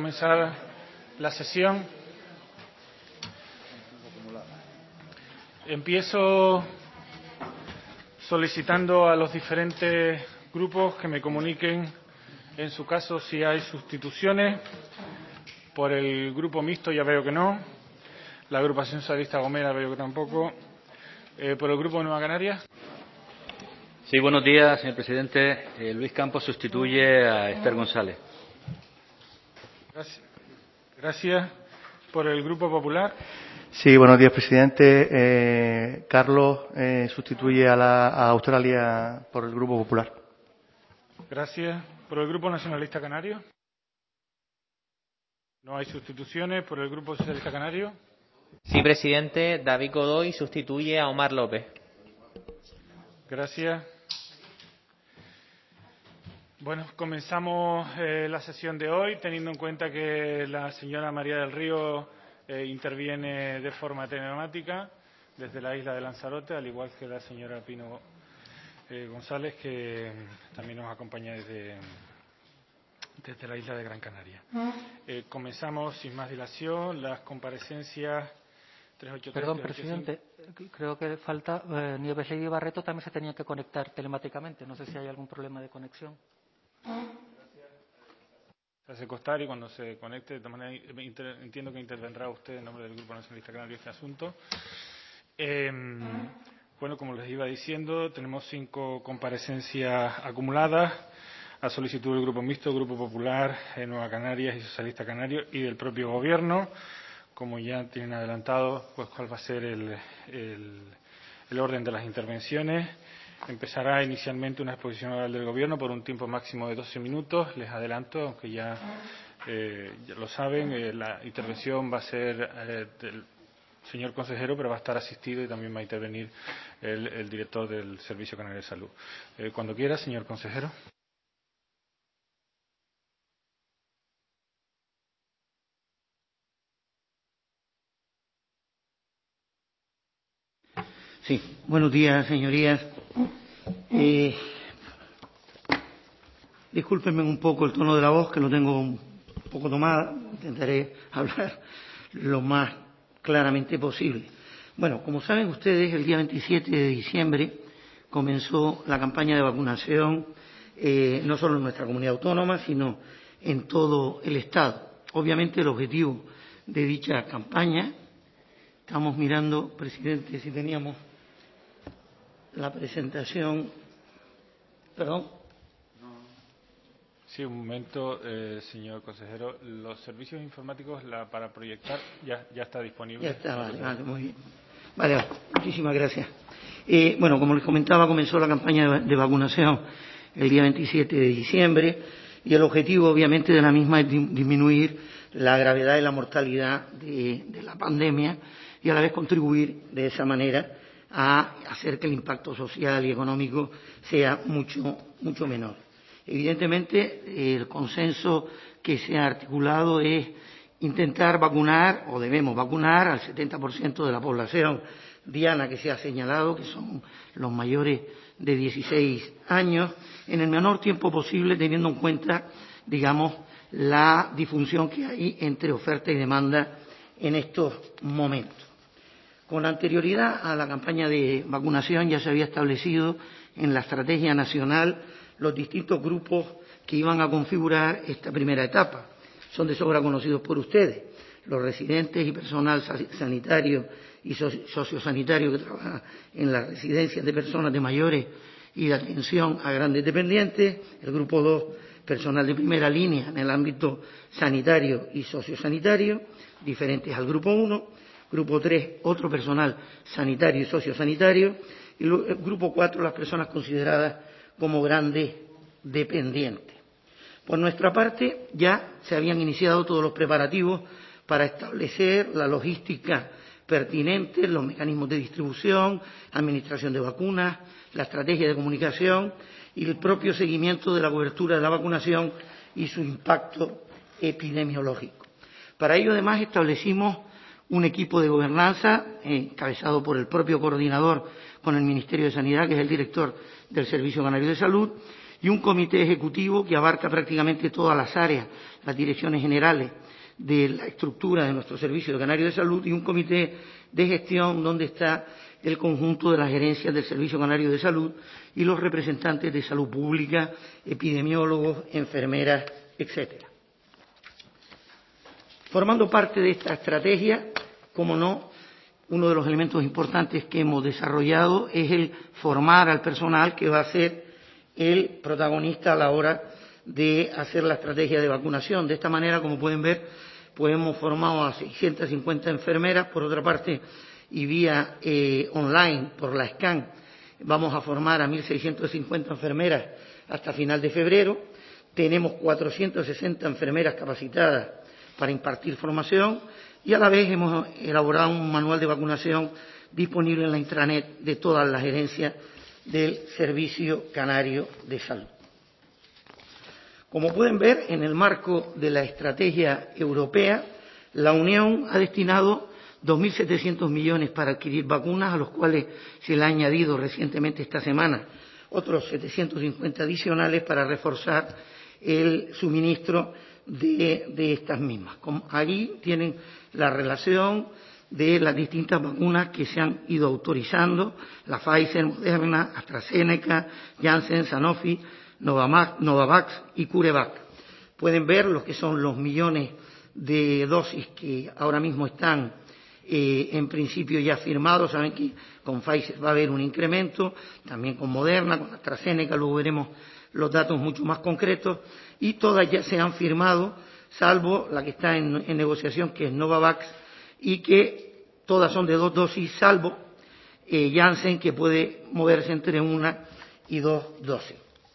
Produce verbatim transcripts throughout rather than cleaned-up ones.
comenzar la sesión. Empiezo solicitando a los diferentes grupos que me comuniquen, en su caso, si hay sustituciones. Por el Grupo Mixto ya veo que no. La Agrupación Socialista Gomera veo que tampoco. Eh, por el Grupo Nueva Canarias. Sí, buenos días, señor presidente. Eh, Luis Campos sustituye a Esther González. Gracias. Gracias. Por el Grupo Popular. Sí, buenos días, presidente. Eh, Carlos eh, sustituye a, la, a Australia por el Grupo Popular. Gracias. Por el Grupo Nacionalista Canario. No hay sustituciones. Por el Grupo Socialista Canario. Sí, presidente. David Godoy sustituye a Omar López. Gracias. Bueno, comenzamos eh, la sesión de hoy, teniendo en cuenta que la señora María del Río eh, interviene de forma telemática desde la isla de Lanzarote, al igual que la señora Pino eh, González, que también nos acompaña desde, desde la isla de Gran Canaria. Eh, comenzamos sin más dilación las comparecencias. tres ochenta y tres, Perdón, presidente, creo que falta eh, Nieves y Barreto también se tenían que conectar telemáticamente. No sé si hay algún problema de conexión. Se hace costar y cuando se conecte, de manera, entiendo que intervendrá usted en nombre del Grupo Nacionalista Canario este asunto. Eh, bueno, como les iba diciendo, tenemos cinco comparecencias acumuladas a solicitud del Grupo Mixto, Grupo Popular, eh, Nueva Canarias y Socialista Canario y del propio Gobierno. Como ya tienen adelantado, pues cuál va a ser el, el, el orden de las intervenciones. Empezará inicialmente una exposición oral del Gobierno por un tiempo máximo de doce minutos. Les adelanto, aunque ya, eh, ya lo saben, eh, la intervención va a ser eh, del señor consejero, pero va a estar asistido y también va a intervenir el, el director del Servicio Canario de Salud. Eh, cuando quiera, señor consejero. Sí, buenos días, señorías. Eh, discúlpenme un poco el tono de la voz, que lo tengo un poco tomada. Intentaré hablar lo más claramente posible. Bueno, como saben ustedes, el día veintisiete de diciembre comenzó la campaña de vacunación, eh, no solo en nuestra comunidad autónoma, sino en todo el Estado. Obviamente, el objetivo de dicha campaña, estamos mirando, presidente, si teníamos la presentación. Perdón. Sí, un momento, eh, señor consejero. Los servicios informáticos la, para proyectar ya, ya está disponible. Ya está, vale, vale, muy bien. Vale, vale, muchísimas gracias. Eh, bueno, como les comentaba, comenzó la campaña de, de vacunación el día veintisiete de diciembre y el objetivo, obviamente, de la misma es disminuir la gravedad y la mortalidad de, de la pandemia y a la vez contribuir de esa manera a hacer que el impacto social y económico sea mucho, mucho menor. Evidentemente, el consenso que se ha articulado es intentar vacunar, o debemos vacunar, al setenta por ciento de la población diana que se ha señalado, que son los mayores de dieciséis años, en el menor tiempo posible, teniendo en cuenta, digamos, la disfunción que hay entre oferta y demanda en estos momentos. Con anterioridad a la campaña de vacunación ya se había establecido en la estrategia nacional los distintos grupos que iban a configurar esta primera etapa. Son de sobra conocidos por ustedes, los residentes y personal sanitario y sociosanitario que trabaja en las residencias de personas de mayores y de atención a grandes dependientes. El grupo dos, personal de primera línea en el ámbito sanitario y sociosanitario, diferentes al grupo uno. Grupo tres, otro personal sanitario y sociosanitario. Y el grupo cuatro, las personas consideradas como grandes dependientes. Por nuestra parte, ya se habían iniciado todos los preparativos para establecer la logística pertinente, los mecanismos de distribución, administración de vacunas, la estrategia de comunicación y el propio seguimiento de la cobertura de la vacunación y su impacto epidemiológico. Para ello, además, establecimos un equipo de gobernanza encabezado por el propio coordinador con el Ministerio de Sanidad, que es el director del Servicio Canario de Salud, y un comité ejecutivo que abarca prácticamente todas las áreas, las direcciones generales de la estructura de nuestro Servicio Canario de Salud, y un comité de gestión donde está el conjunto de las gerencias del Servicio Canario de Salud y los representantes de salud pública, epidemiólogos, enfermeras, etcétera. Formando parte de esta estrategia, como no, uno de los elementos importantes que hemos desarrollado es el formar al personal que va a ser el protagonista a la hora de hacer la estrategia de vacunación. De esta manera, como pueden ver, pues hemos formado a seiscientas cincuenta enfermeras. Por otra parte, y vía eh, online por la SCAN, vamos a formar a mil seiscientas cincuenta enfermeras hasta final de febrero. Tenemos cuatrocientas sesenta enfermeras capacitadas para impartir formación y a la vez hemos elaborado un manual de vacunación disponible en la intranet de todas las gerencias del Servicio Canario de Salud. Como pueden ver, en el marco de la estrategia europea, la Unión ha destinado dos mil setecientos millones para adquirir vacunas, a los cuales se le ha añadido recientemente esta semana otros setecientos cincuenta adicionales para reforzar el suministro de, de estas mismas. Como allí tienen la relación de las distintas vacunas que se han ido autorizando: la Pfizer, Moderna, AstraZeneca, Janssen, Sanofi, Novavax y CureVac. Pueden ver lo que son los millones de dosis que ahora mismo están eh, en principio ya firmados. Saben que con Pfizer va a haber un incremento, también con Moderna, con AstraZeneca, luego veremos los datos mucho más concretos, y todas ya se han firmado, salvo la que está en, en negociación, que es Novavax, y que todas son de dos dosis, salvo eh, Janssen, que puede moverse entre una y dos dosis.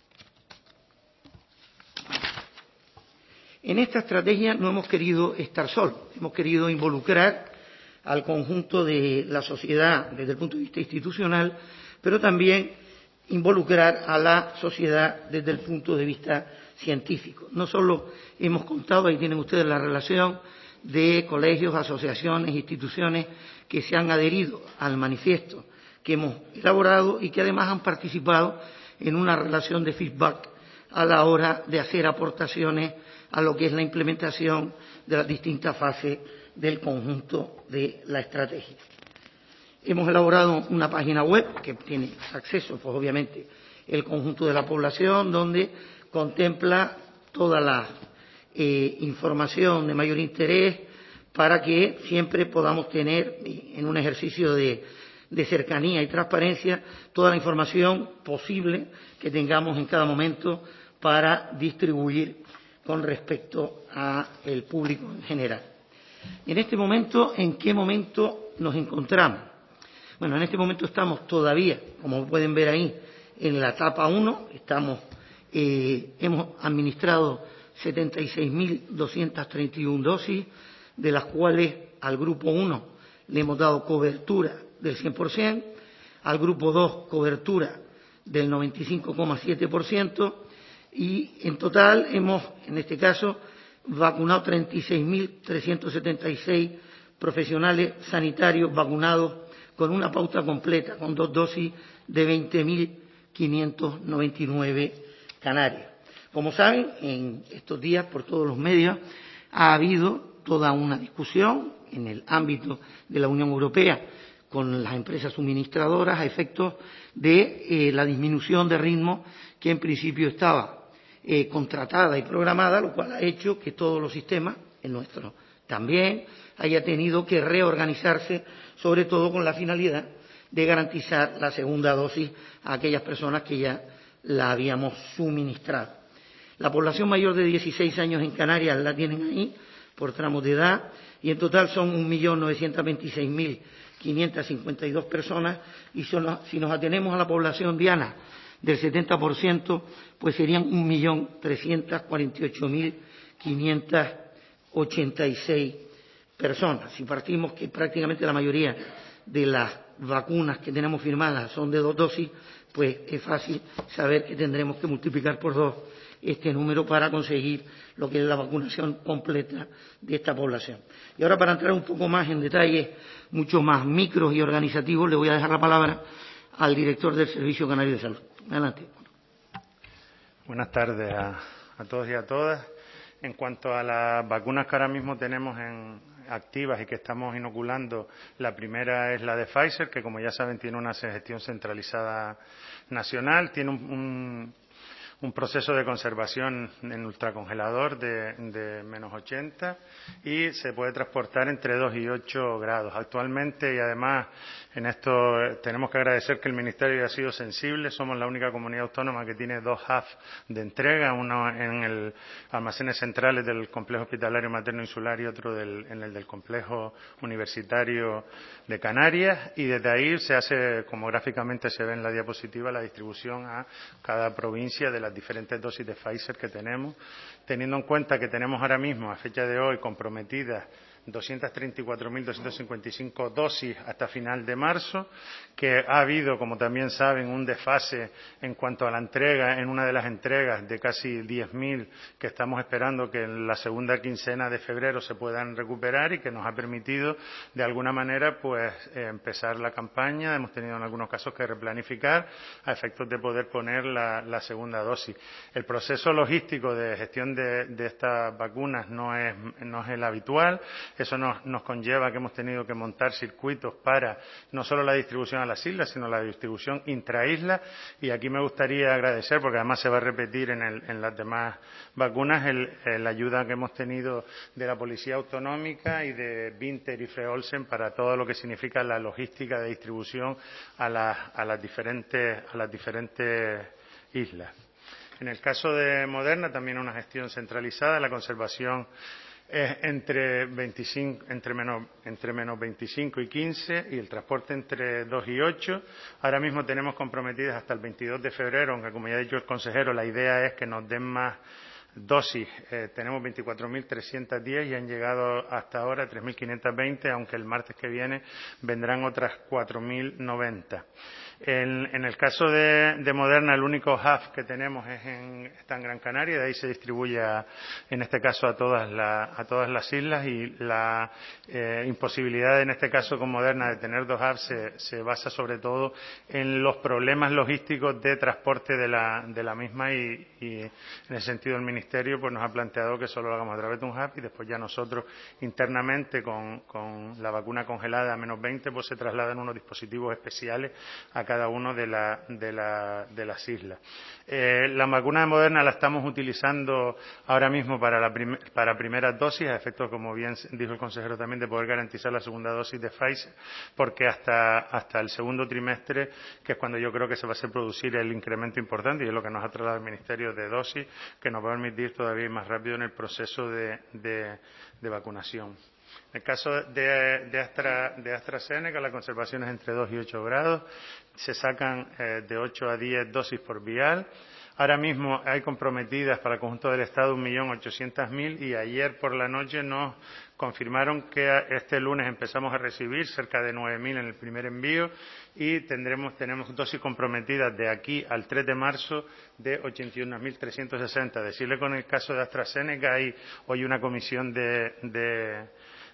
En esta estrategia no hemos querido estar solos, hemos querido involucrar al conjunto de la sociedad desde el punto de vista institucional, pero también involucrar a la sociedad desde el punto de vista científico. No solo hemos contado, ahí tienen ustedes la relación de colegios, asociaciones, instituciones que se han adherido al manifiesto que hemos elaborado y que además han participado en una relación de feedback a la hora de hacer aportaciones a lo que es la implementación de las distintas fases del conjunto de la estrategia. Hemos elaborado una página web que tiene acceso, pues obviamente, el conjunto de la población, donde contempla toda la eh, información de mayor interés para que siempre podamos tener, en un ejercicio de, de cercanía y transparencia, toda la información posible que tengamos en cada momento para distribuir con respecto al público en general. Y en este momento, ¿en qué momento nos encontramos? Bueno, en este momento estamos todavía, como pueden ver ahí, en la etapa uno. Estamos, eh, hemos administrado setenta y seis mil doscientas treinta y una dosis, de las cuales al grupo uno le hemos dado cobertura del cien por ciento, al grupo dos cobertura del noventa y cinco coma siete por ciento, y en total hemos, en este caso, vacunado treinta y seis mil trescientos setenta y seis profesionales sanitarios vacunados con una pauta completa, con dos dosis de veinte mil quinientos noventa y nueve canarios. Como saben, en estos días, por todos los medios, ha habido toda una discusión en el ámbito de la Unión Europea con las empresas suministradoras a efectos de eh, la disminución de ritmo que en principio estaba eh, contratada y programada, lo cual ha hecho que todos los sistemas, el nuestro también, haya tenido que reorganizarse, sobre todo con la finalidad de garantizar la segunda dosis a aquellas personas que ya la habíamos suministrado. La población mayor de dieciséis años en Canarias la tienen ahí por tramos de edad, y en total son un millón novecientos veintiséis mil quinientos cincuenta y dos personas, y son, si nos atenemos a la población diana del setenta por ciento, pues serían un millón trescientos cuarenta y ocho mil quinientos ochenta y seis personas. Si partimos que prácticamente la mayoría de las vacunas que tenemos firmadas son de dos dosis, pues es fácil saber que tendremos que multiplicar por dos este número para conseguir lo que es la vacunación completa de esta población. Y ahora, para entrar un poco más en detalles mucho más micros y organizativos, le voy a dejar la palabra al director del Servicio Canario de Salud. Adelante. Buenas tardes a, a todos y a todas. En cuanto a las vacunas que ahora mismo tenemos en, activas y que estamos inoculando, la primera es la de Pfizer, que como ya saben tiene una gestión centralizada nacional, tiene un, un, un proceso de conservación en ultracongelador de, de menos ochenta y se puede transportar entre dos y ocho grados. Actualmente, y además en esto tenemos que agradecer que el Ministerio haya sido sensible, somos la única comunidad autónoma que tiene dos hubs de entrega, uno en el almacenes centrales del complejo hospitalario materno insular y otro del, en el del complejo universitario de Canarias, y desde ahí se hace, como gráficamente se ve en la diapositiva, la distribución a cada provincia de las diferentes dosis de Pfizer que tenemos, teniendo en cuenta que tenemos ahora mismo, a fecha de hoy, comprometidas doscientas treinta y cuatro mil doscientas cincuenta y cinco dosis hasta final de marzo, que ha habido, como también saben, un desfase en cuanto a la entrega, en una de las entregas de casi diez mil que estamos esperando que en la segunda quincena de febrero se puedan recuperar y que nos ha permitido, de alguna manera, pues eh, empezar la campaña. Hemos tenido en algunos casos que replanificar a efectos de poder poner la, la segunda dosis. El proceso logístico de gestión de, de estas vacunas no es, no es el habitual. Eso nos, nos conlleva que hemos tenido que montar circuitos para no solo la distribución a las islas, sino la distribución intraisla. Y aquí me gustaría agradecer, porque además se va a repetir en, el, en las demás vacunas, el, el, la ayuda que hemos tenido de la Policía Autonómica y de Vinter y Fre Olsen para todo lo que significa la logística de distribución a, la, a, las, diferentes, a las diferentes islas. En el caso de Moderna, también una gestión centralizada, la conservación es entre, veinticinco, entre, menos, entre menos veinticinco y quince y el transporte entre dos y ocho. Ahora mismo tenemos comprometidas hasta el veintidós de febrero, aunque como ya ha dicho el consejero, la idea es que nos den más dosis. Eh, tenemos veinticuatro mil trescientos diez y han llegado hasta ahora tres mil quinientos veinte, aunque el martes que viene vendrán otras cuatro mil noventa. En, en el caso de, de Moderna, el único hub que tenemos es en, está en Gran Canaria, de ahí se distribuye, a, en este caso, a todas, la, a todas las islas, y la eh, imposibilidad, en este caso con Moderna, de tener dos hubs se, se basa sobre todo en los problemas logísticos de transporte de la, de la misma y, y en ese sentido el Ministerio pues, nos ha planteado que solo lo hagamos a través de un hub y después ya nosotros internamente con, con la vacuna congelada a menos veinte pues se trasladan unos dispositivos especiales a cada uno de, la, de, la, de las islas. Eh, la vacuna Moderna la estamos utilizando ahora mismo para, la prim para primeras dosis, a efectos, como bien dijo el consejero también, de poder garantizar la segunda dosis de Pfizer, porque hasta, hasta el segundo trimestre, que es cuando yo creo que se va a hacer producir el incremento importante, y es lo que nos ha trasladado el Ministerio de dosis, que nos va a permitir todavía ir más rápido en el proceso de, de, de vacunación. En el caso de, de, Astra, de AstraZeneca, la conservación es entre dos y ocho grados. Se sacan eh, de ocho a diez dosis por vial. Ahora mismo hay comprometidas para el conjunto del Estado un millón ochocientos mil y ayer por la noche nos confirmaron que este lunes empezamos a recibir cerca de nueve mil en el primer envío y tendremos tenemos dosis comprometidas de aquí al tres de marzo de ochenta y un mil trescientos sesenta. Decirle con el caso de AstraZeneca hay hoy una comisión de, de,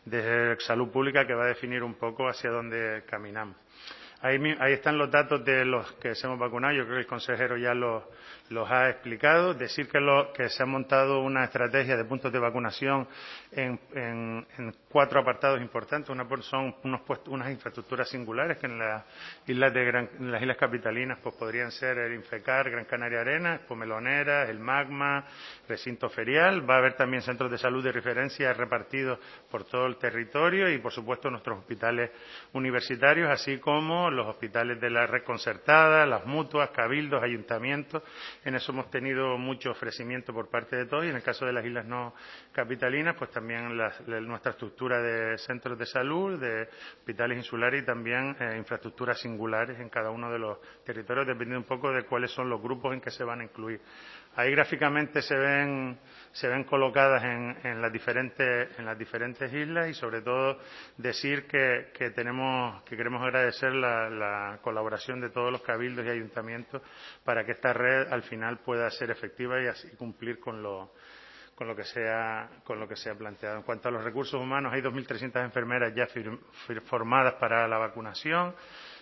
de salud pública que va a definir un poco hacia dónde caminamos. Ahí, ahí están los datos de los que se hemos vacunado. Yo creo que el consejero ya los, los ha explicado. Decir que, lo, que se ha montado una estrategia de puntos de vacunación en, en, en cuatro apartados importantes. Una son unos puestos, unas infraestructuras singulares que en las islas, de Gran, en las islas capitalinas pues podrían ser el Infecar, Gran Canaria Arena, Expomeloneras, el Magma, recinto ferial. Va a haber también centros de salud de referencia repartidos por todo el territorio y, por supuesto, nuestros hospitales universitarios, así como los hospitales de la red concertada, las mutuas, cabildos, ayuntamientos. En eso hemos tenido mucho ofrecimiento por parte de todos y en el caso de las islas no capitalinas, pues también la, la, nuestra estructura de centros de salud, de hospitales insulares y también eh, infraestructuras singulares en cada uno de los territorios, dependiendo un poco de cuáles son los grupos en que se van a incluir. Ahí gráficamente se ven, se ven colocadas en, en, las diferentes, en las diferentes islas y sobre todo decir que, que, tenemos, que queremos agradecer la, la colaboración de todos los cabildos y ayuntamientos para que esta red al final pueda ser efectiva y así cumplir con lo, con lo que se ha, con lo que se ha planteado. En cuanto a los recursos humanos, hay dos mil trescientas enfermeras ya fir, fir, formadas para la vacunación.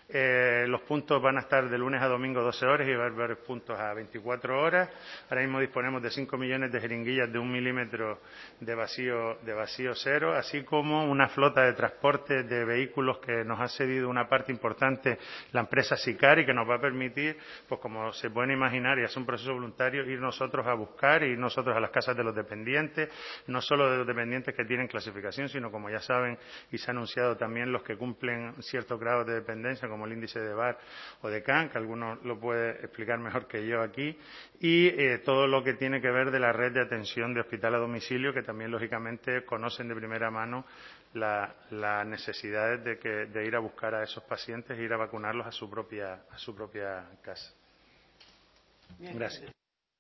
Eh, los puntos van a estar de lunes a domingo doce horas y va a haber varios puntos a veinticuatro horas. Ahora mismo disponemos de cinco millones de jeringuillas de un milímetro de vacío, de vacío cero, así como una flota de transporte de vehículos que nos ha cedido una parte importante la empresa Sicari, que nos va a permitir, pues como se pueden imaginar, y es un proceso voluntario, ir nosotros a buscar, ir nosotros a las casas de los dependientes, no solo de los dependientes que tienen clasificación, sino, como ya saben y se ha anunciado, también los que cumplen ciertos grados de dependencia, como el índice de B A R o de C A N, que alguno lo puede explicar mejor que yo aquí, y eh, todo lo que tiene que ver de la red de atención de hospital a domicilio, que también, lógicamente, conocen de primera mano las la necesidades de, que, de ir a buscar a esos pacientes e ir a vacunarlos a su propia, a su propia casa. Gracias.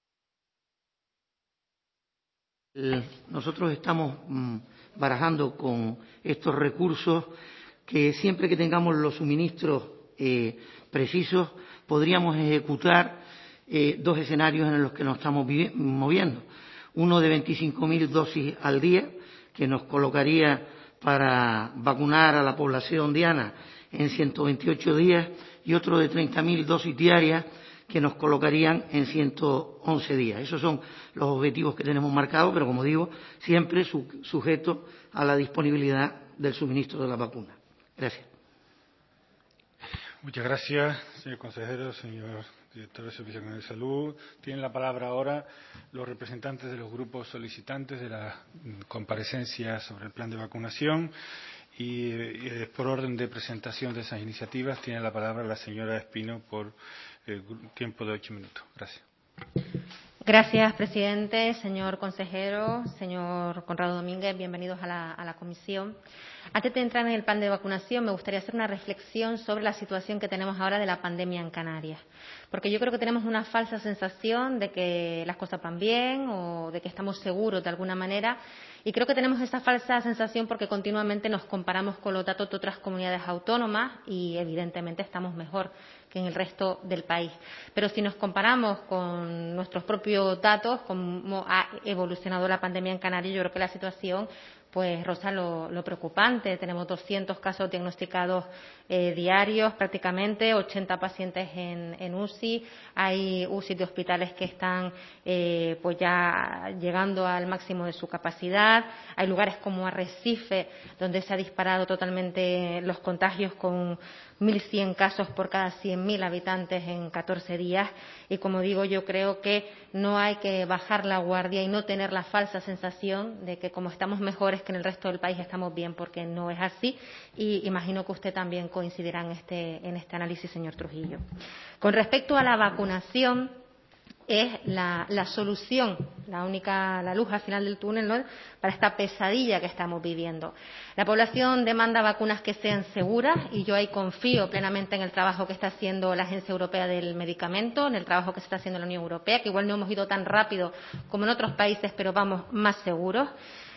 Nosotros estamos mmm, barajando con estos recursos que siempre que tengamos los suministros eh, precisos podríamos ejecutar eh, dos escenarios en los que nos estamos moviendo. Uno de veinticinco mil dosis al día, que nos colocaría para vacunar a la población diana en ciento veintiocho días, y otro de treinta mil dosis diarias, que nos colocarían en ciento once días. Esos son los objetivos que tenemos marcados, pero, como digo, siempre su, sujeto a la disponibilidad del suministro de la vacuna. Gracias. Muchas gracias, señor consejero, señor director del Servicio Nacional de Salud. Tienen la palabra ahora los representantes de los grupos solicitantes de la comparecencia sobre el plan de vacunación. Y, y por orden de presentación de esas iniciativas tiene la palabra la señora Espino por el tiempo de ocho minutos. Gracias. Gracias, presidente, señor consejero, señor Conrado Domínguez, bienvenidos a la, a la comisión. Antes de entrar en el plan de vacunación, me gustaría hacer una reflexión sobre la situación que tenemos ahora de la pandemia en Canarias, porque yo creo que tenemos una falsa sensación de que las cosas van bien o de que estamos seguros de alguna manera, y creo que tenemos esa falsa sensación porque continuamente nos comparamos con los datos de otras comunidades autónomas y, evidentemente, estamos mejor que en el resto del país. Pero si nos comparamos con nuestros propios datos, cómo ha evolucionado la pandemia en Canarias, yo creo que la situación pues roza lo, lo preocupante. Tenemos doscientos casos diagnosticados eh, diarios prácticamente, ochenta pacientes en, en U C I. Hay U C I de hospitales que están eh, pues ya llegando al máximo de su capacidad. Hay lugares como Arrecife, donde se ha disparado totalmente los contagios con mil cien casos por cada cien mil habitantes en catorce días. Y, como digo, yo creo que no hay que bajar la guardia y no tener la falsa sensación de que, como estamos mejores que en el resto del país, estamos bien, porque no es así. Y imagino que usted también coincidirá en este, en este análisis, señor Trujillo. Con respecto a la vacunación, es la, la solución, la única, la luz al final del túnel, ¿no?, para esta pesadilla que estamos viviendo. La población demanda vacunas que sean seguras y yo ahí confío plenamente en el trabajo que está haciendo la Agencia Europea del Medicamento, en el trabajo que se está haciendo en la Unión Europea, que igual no hemos ido tan rápido como en otros países, pero vamos más seguros.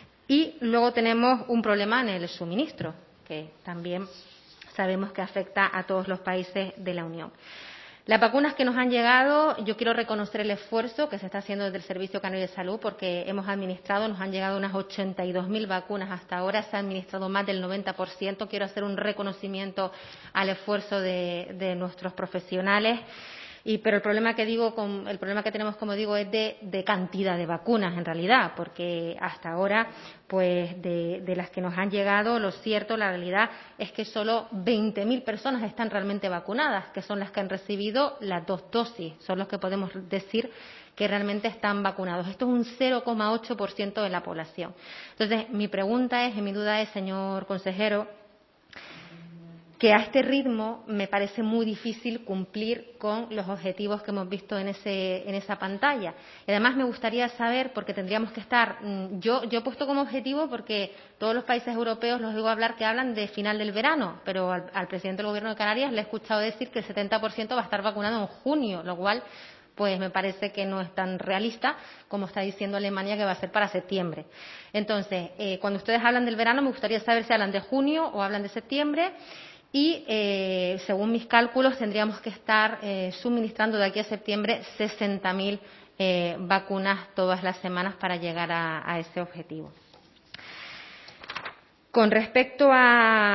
Y luego tenemos un problema en el suministro, que también sabemos que afecta a todos los países de la Unión. Las vacunas que nos han llegado, yo quiero reconocer el esfuerzo que se está haciendo desde el Servicio Canario de Salud, porque hemos administrado, nos han llegado unas ochenta y dos mil vacunas hasta ahora, se ha administrado más del noventa por ciento. Quiero hacer un reconocimiento al esfuerzo de, de nuestros profesionales. Y, pero el problema que digo, con, el problema que tenemos, como digo, es de, de cantidad de vacunas en realidad, porque hasta ahora, pues de, de las que nos han llegado, lo cierto, la realidad es que solo veinte mil personas están realmente vacunadas, que son las que han recibido las dos dosis, son los que podemos decir que realmente están vacunados. Esto es un cero coma ocho por ciento de la población. Entonces, mi pregunta es, y mi duda es, señor consejero, que a este ritmo me parece muy difícil cumplir con los objetivos que hemos visto en ese en esa pantalla. Y además me gustaría saber, porque tendríamos que estar, yo yo he puesto como objetivo, porque todos los países europeos los oigo hablar que hablan de final del verano, pero al, al presidente del Gobierno de Canarias le he escuchado decir que el setenta por ciento va a estar vacunado en junio, lo cual pues me parece que no es tan realista como está diciendo Alemania que va a ser para septiembre. Entonces, eh, cuando ustedes hablan del verano, me gustaría saber si hablan de junio o hablan de septiembre. Y, eh, según mis cálculos, tendríamos que estar eh, suministrando de aquí a septiembre sesenta mil eh, vacunas todas las semanas para llegar a, a ese objetivo. Con respecto a,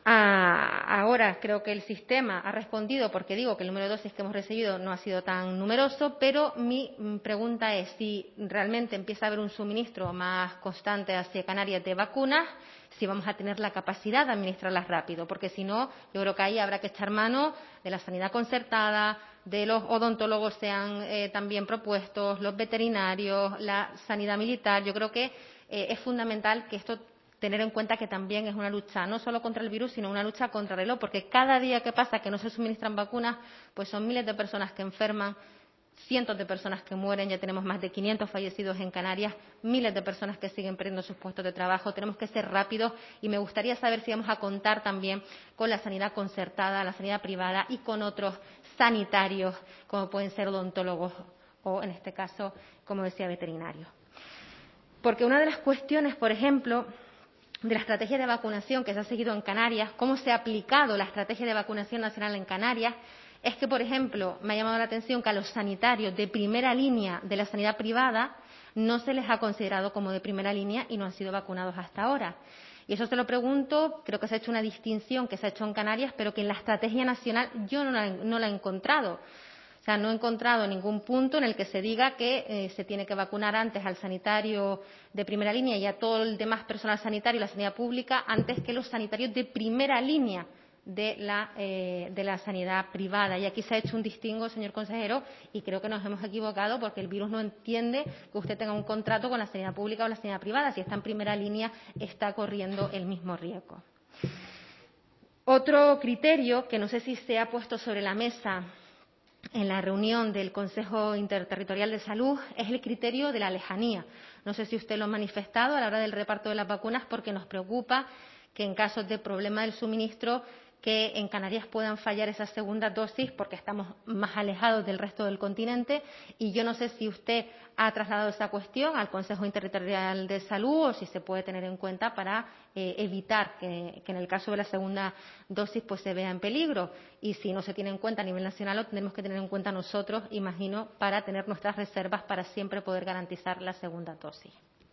A, ahora creo que el sistema ha respondido, porque digo que el número de dosis que hemos recibido no ha sido tan numeroso, pero mi pregunta es si realmente empieza a haber un suministro más constante hacia Canarias de vacunas, si vamos a tener la capacidad de administrarlas rápido, porque si no, yo creo que ahí habrá que echar mano de la sanidad concertada, de los odontólogos sean eh, también propuestos, los veterinarios, la sanidad militar. Yo creo que eh, es fundamental que esto tener en cuenta que también es una lucha no solo contra el virus, sino una lucha contra el reloj, porque cada día que pasa que no se suministran vacunas, pues son miles de personas que enferman, cientos de personas que mueren, ya tenemos más de quinientos fallecidos en Canarias, miles de personas que siguen perdiendo sus puestos de trabajo. Tenemos que ser rápidos y me gustaría saber si vamos a contar también con la sanidad concertada, la sanidad privada y con otros sanitarios, como pueden ser odontólogos o, en este caso, como decía, veterinarios. Porque una de las cuestiones, por ejemplo, de la estrategia de vacunación que se ha seguido en Canarias, cómo se ha aplicado la estrategia de vacunación nacional en Canarias, es que, por ejemplo, me ha llamado la atención que a los sanitarios de primera línea de la sanidad privada no se les ha considerado como de primera línea y no han sido vacunados hasta ahora. Y eso se lo pregunto, creo que se ha hecho una distinción que se ha hecho en Canarias, pero que en la estrategia nacional yo no la, no la he encontrado. O sea, no he encontrado ningún punto en el que se diga que eh, se tiene que vacunar antes al sanitario de primera línea y a todo el demás personal sanitario y la sanidad pública antes que los sanitarios de primera línea de la, eh, de la sanidad privada. Y aquí se ha hecho un distingo, señor consejero, y creo que nos hemos equivocado porque el virus no entiende que usted tenga un contrato con la sanidad pública o la sanidad privada. Si está en primera línea, está corriendo el mismo riesgo. Otro criterio que no sé si se ha puesto sobre la mesa en la reunión del Consejo Interterritorial de Salud es el criterio de la lejanía. No sé si usted lo ha manifestado a la hora del reparto de las vacunas, porque nos preocupa que en casos de problema del suministro que en Canarias puedan fallar esas segundas dosis porque estamos más alejados del resto del continente. Y yo no sé si usted ha trasladado esa cuestión al Consejo Interterritorial de Salud o si se puede tener en cuenta para eh, evitar que, que en el caso de la segunda dosis pues se vea en peligro. Y si no se tiene en cuenta a nivel nacional, lo tendremos que tener en cuenta nosotros, imagino, para tener nuestras reservas para siempre poder garantizar la segunda dosis.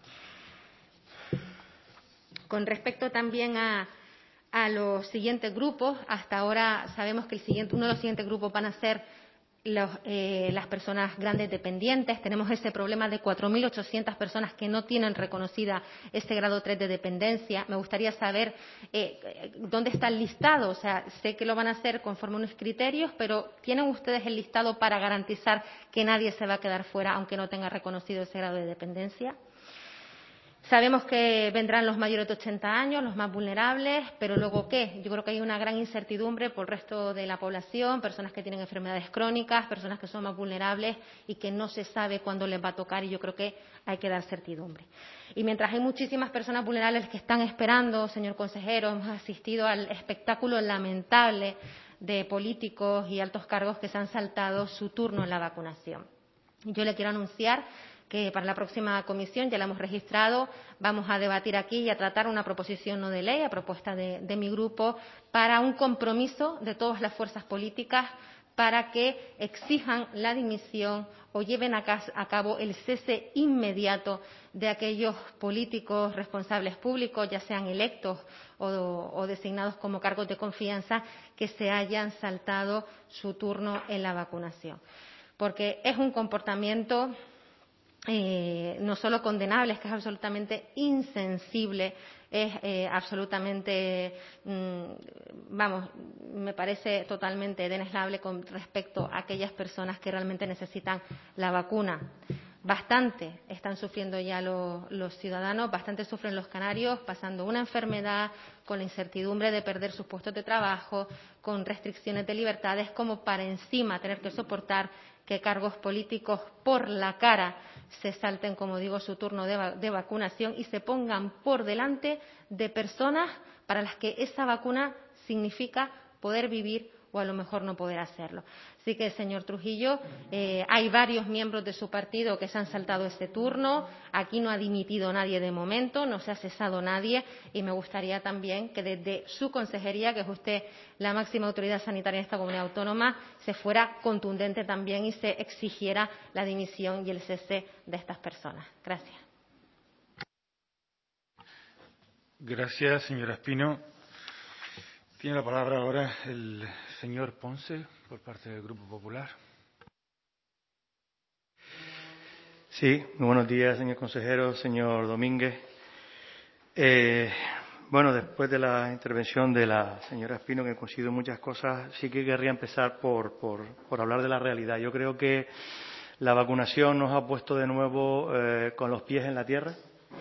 Con respecto también a a los siguientes grupos, hasta ahora sabemos que el siguiente, uno de los siguientes grupos van a ser los, eh, las personas grandes dependientes. Tenemos ese problema de cuatro mil ochocientas personas que no tienen reconocida ese grado tres de dependencia. Me gustaría saber eh, dónde está el listado. O sea, sé que lo van a hacer conforme a unos criterios, pero ¿tienen ustedes el listado para garantizar que nadie se va a quedar fuera aunque no tenga reconocido ese grado de dependencia? Sabemos que vendrán los mayores de ochenta años, los más vulnerables, pero luego, ¿qué? Yo creo que hay una gran incertidumbre por el resto de la población, personas que tienen enfermedades crónicas, personas que son más vulnerables y que no se sabe cuándo les va a tocar, y yo creo que hay que dar certidumbre. Y mientras hay muchísimas personas vulnerables que están esperando, señor consejero, hemos asistido al espectáculo lamentable de políticos y altos cargos que se han saltado su turno en la vacunación. Yo le quiero anunciar que para la próxima comisión, ya la hemos registrado, vamos a debatir aquí y a tratar una proposición no de ley, a propuesta de, de mi grupo, para un compromiso de todas las fuerzas políticas para que exijan la dimisión o lleven a, a cabo el cese inmediato de aquellos políticos responsables públicos, ya sean electos o, o designados como cargos de confianza, que se hayan saltado su turno en la vacunación. Porque es un comportamiento Eh, no solo condenable, es que es absolutamente insensible, es eh, absolutamente, mmm, vamos, me parece totalmente deslizable con respecto a aquellas personas que realmente necesitan la vacuna. Bastante están sufriendo ya los, los ciudadanos, bastante sufren los canarios, pasando una enfermedad, con la incertidumbre de perder sus puestos de trabajo, con restricciones de libertades, como para encima tener que soportar que cargos políticos por la cara se salten, como digo, su turno de, va de vacunación y se pongan por delante de personas para las que esa vacuna significa poder vivir o a lo mejor no poder hacerlo. Así que, señor Trujillo, eh, hay varios miembros de su partido que se han saltado este turno. Aquí no ha dimitido nadie de momento, no se ha cesado nadie, y me gustaría también que desde su consejería, que es usted la máxima autoridad sanitaria en esta comunidad autónoma, se fuera contundente también y se exigiera la dimisión y el cese de estas personas. Gracias. Gracias, señora Espino. Tiene la palabra ahora el señor Ponce, por parte del Grupo Popular. Sí, muy buenos días, señor consejero, señor Domínguez. Eh, bueno, después de la intervención de la señora Espino, que coincido muchas cosas, sí que querría empezar por, por, por hablar de la realidad. Yo creo que la vacunación nos ha puesto de nuevo eh, con los pies en la tierra.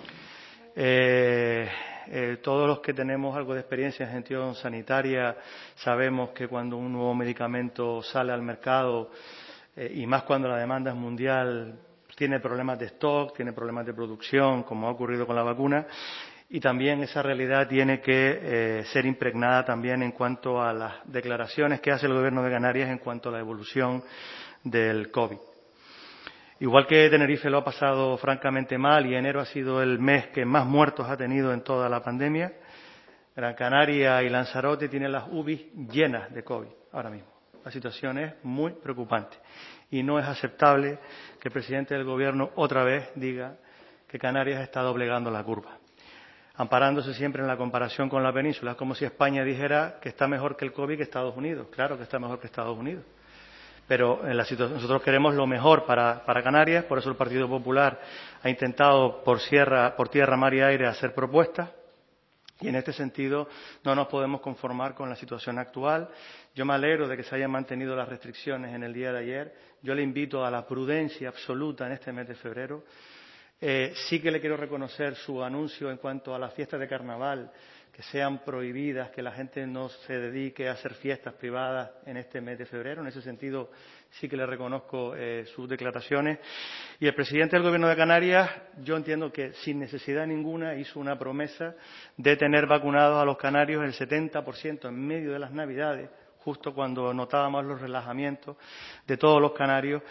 Eh, eh, todos los que tenemos algo de experiencia en gestión sanitaria sabemos que cuando un nuevo medicamento sale al mercado, eh, y más cuando la demanda es mundial, tiene problemas de stock, tiene problemas de producción, como ha ocurrido con la vacuna, y también esa realidad tiene que eh, ser impregnada también en cuanto a las declaraciones que hace el Gobierno de Canarias en cuanto a la evolución del COVID. Igual que Tenerife lo ha pasado francamente mal y enero ha sido el mes que más muertos ha tenido en toda la pandemia, Gran Canaria y Lanzarote tienen las U B I llenas de COVID ahora mismo. La situación es muy preocupante y no es aceptable que el presidente del Gobierno otra vez diga que Canarias está doblegando la curva, amparándose siempre en la comparación con la península. Es como si España dijera que está mejor que el COVID que Estados Unidos. Claro que está mejor que Estados Unidos. Pero en la situación, nosotros queremos lo mejor para, para Canarias, por eso el Partido Popular ha intentado por, sierra, por tierra, mar y aire hacer propuestas. Y en este sentido no nos podemos conformar con la situación actual. Yo me alegro de que se hayan mantenido las restricciones en el día de ayer. Yo le invito a la prudencia absoluta en este mes de febrero. Eh, sí que le quiero reconocer su anuncio en cuanto a las fiestas de carnaval, que sean prohibidas, que la gente no se dedique a hacer fiestas privadas en este mes de febrero. En ese sentido sí que le reconozco eh, sus declaraciones. Y el presidente del Gobierno de Canarias, yo entiendo que sin necesidad ninguna hizo una promesa de tener vacunados a los canarios el setenta por ciento en medio de las Navidades, justo cuando notábamos los relajamientos de todos los canarios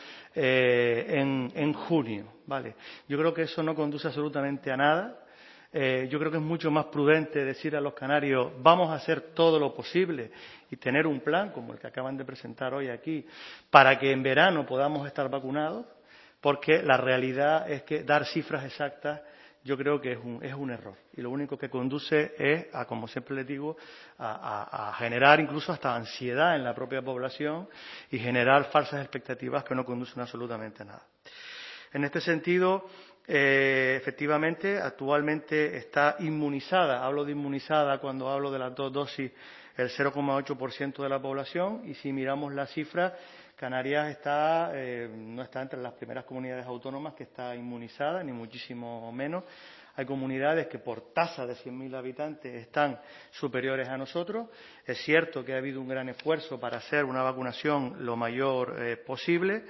eh, en, en junio, ¿vale? Yo creo que eso no conduce absolutamente a nada. Eh, yo creo que es mucho más prudente decir a los canarios vamos a hacer todo lo posible y tener un plan como el que acaban de presentar hoy aquí para que en verano podamos estar vacunados, porque la realidad es que dar cifras exactas yo creo que es un, es un error y lo único que conduce es a, como siempre les digo, a, a, a generar incluso hasta ansiedad en la propia población y generar falsas expectativas que no conducen absolutamente a nada. En este sentido, eh, efectivamente, actualmente está inmunizada, hablo de inmunizada cuando hablo de las dos dosis, el cero coma ocho por ciento de la población, y si miramos las cifras, Canarias está, eh, no está entre las primeras comunidades autónomas que está inmunizada, ni muchísimo menos. Hay comunidades que por tasa de cien mil habitantes están superiores a nosotros. Es cierto que ha habido un gran esfuerzo para hacer una vacunación lo mayor eh, posible.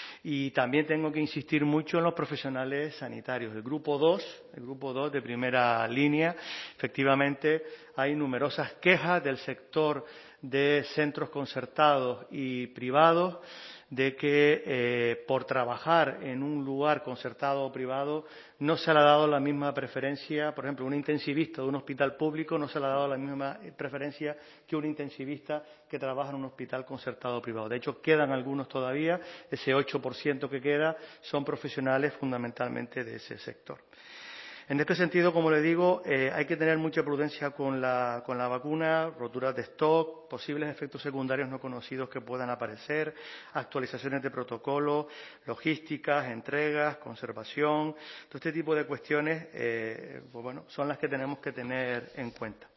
Y también tengo que insistir mucho en los profesionales sanitarios. El grupo dos, el grupo dos de primera línea, efectivamente hay numerosas quejas del sector de centros concertados y privados de que eh, por trabajar en un lugar concertado o privado no se le ha dado la misma preferencia. Por ejemplo, un intensivista de un hospital público no se le ha dado la misma preferencia que un intensivista que trabaja en un hospital concertado o privado. De hecho, quedan algunos todavía, ese ocho por ciento que queda son profesionales fundamentalmente de ese sector. En este sentido, como le digo, eh, hay que tener mucha prudencia con la, con la vacuna, roturas de stock, posibles efectos secundarios no conocidos que puedan aparecer, actualizaciones de protocolo, logísticas, entregas, conservación. Todo este tipo de cuestiones eh, pues bueno, son las que tenemos que tener en cuenta.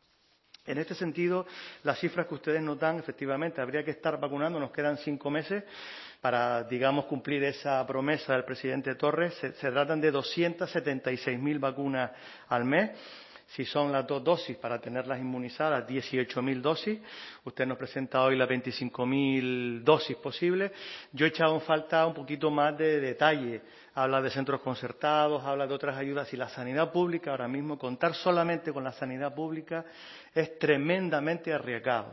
En este sentido, las cifras que ustedes notan, efectivamente, habría que estar vacunando, nos quedan cinco meses para, digamos, cumplir esa promesa del presidente Torres. Se, se tratan de doscientas setenta y seis mil vacunas al mes. Si son las dos dosis para tenerlas inmunizadas, dieciocho mil dosis. Usted nos presenta hoy las veinticinco mil dosis posibles. Yo he echado en falta un poquito más de detalle. Habla de centros concertados, habla de otras ayudas. Y la sanidad pública ahora mismo, contar solamente con la sanidad pública es tremendamente arriesgado.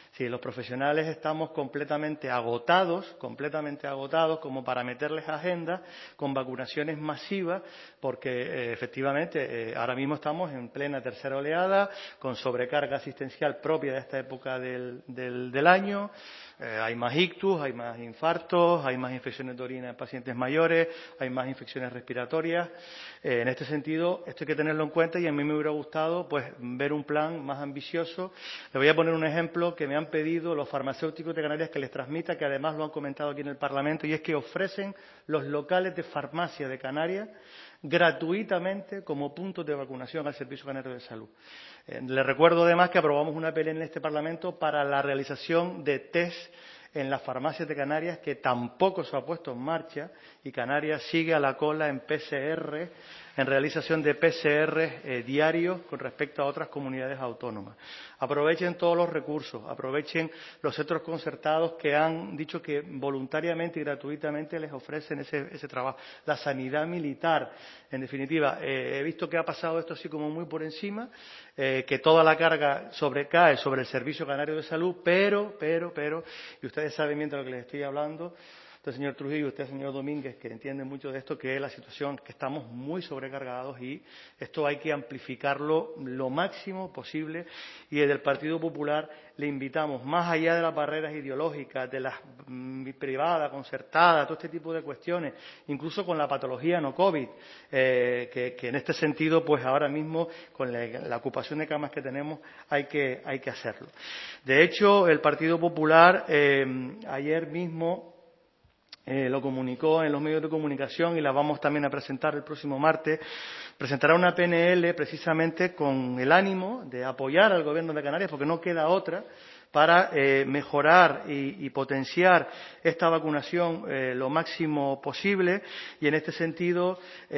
Si los profesionales estamos completamente agotados, completamente agotados, como para meterles agenda con vacunaciones masivas, porque eh, efectivamente eh, ahora mismo estamos en plena tercera oleada, con sobrecarga asistencial propia de esta época del, del, del año. Eh, hay más ictus, hay más infartos, hay más infecciones de orina en pacientes mayores, hay más infecciones respiratorias. Eh, en este sentido, esto hay que tenerlo en cuenta y a mí me hubiera gustado pues ver un plan más ambicioso. Le voy a poner un ejemplo que me han pedido los farmacéuticos de Canarias que les transmita, que además lo han comentado aquí en el Parlamento, y es que ofrecen los locales de farmacia de Canarias gratuitamente como puntos de vacunación al Servicio Canario de Salud. Eh, les recuerdo además que aprobamos una P L en este Parlamento para la realización de test en las farmacias de Canarias, que tampoco se ha puesto en marcha, y Canarias sigue a la cola en P C R, en realización de P C R eh, diarios con respecto a otras comunidades autónomas. Aprovechen todos los recursos, aprovechen los centros concertados que han dicho que voluntariamente y gratuitamente les ofrecen ese, ese trabajo. La sanidad militar, en definitiva, eh, he visto que ha pasado esto así como muy por encima, eh, que toda la carga sobrecae sobre el Servicio Canario de Salud, pero, pero, pero, y ustedes saben bien de lo que les estoy hablando, usted, señor Trujillo, y usted, señor Domínguez, que entienden mucho de esto, que es la situación, que estamos muy sobrecargados y esto hay que amplificarlo lo máximo posible. Y desde el Partido Popular le invitamos, más allá de las barreras ideológicas, de las mm, privadas, concertadas, todo este tipo de cuestiones, incluso con la patología no COVID, eh, que, que en este sentido, pues ahora mismo, con la, la ocupación de camas que tenemos, hay que, hay que hacerlo. De hecho, el Partido Popular eh, ayer mismo Eh, lo comunicó en los medios de comunicación y la vamos también a presentar el próximo martes, presentará una P N L precisamente con el ánimo de apoyar al Gobierno de Canarias, porque no queda otra, para eh, mejorar y, y potenciar esta vacunación eh, lo máximo posible. Y en este sentido,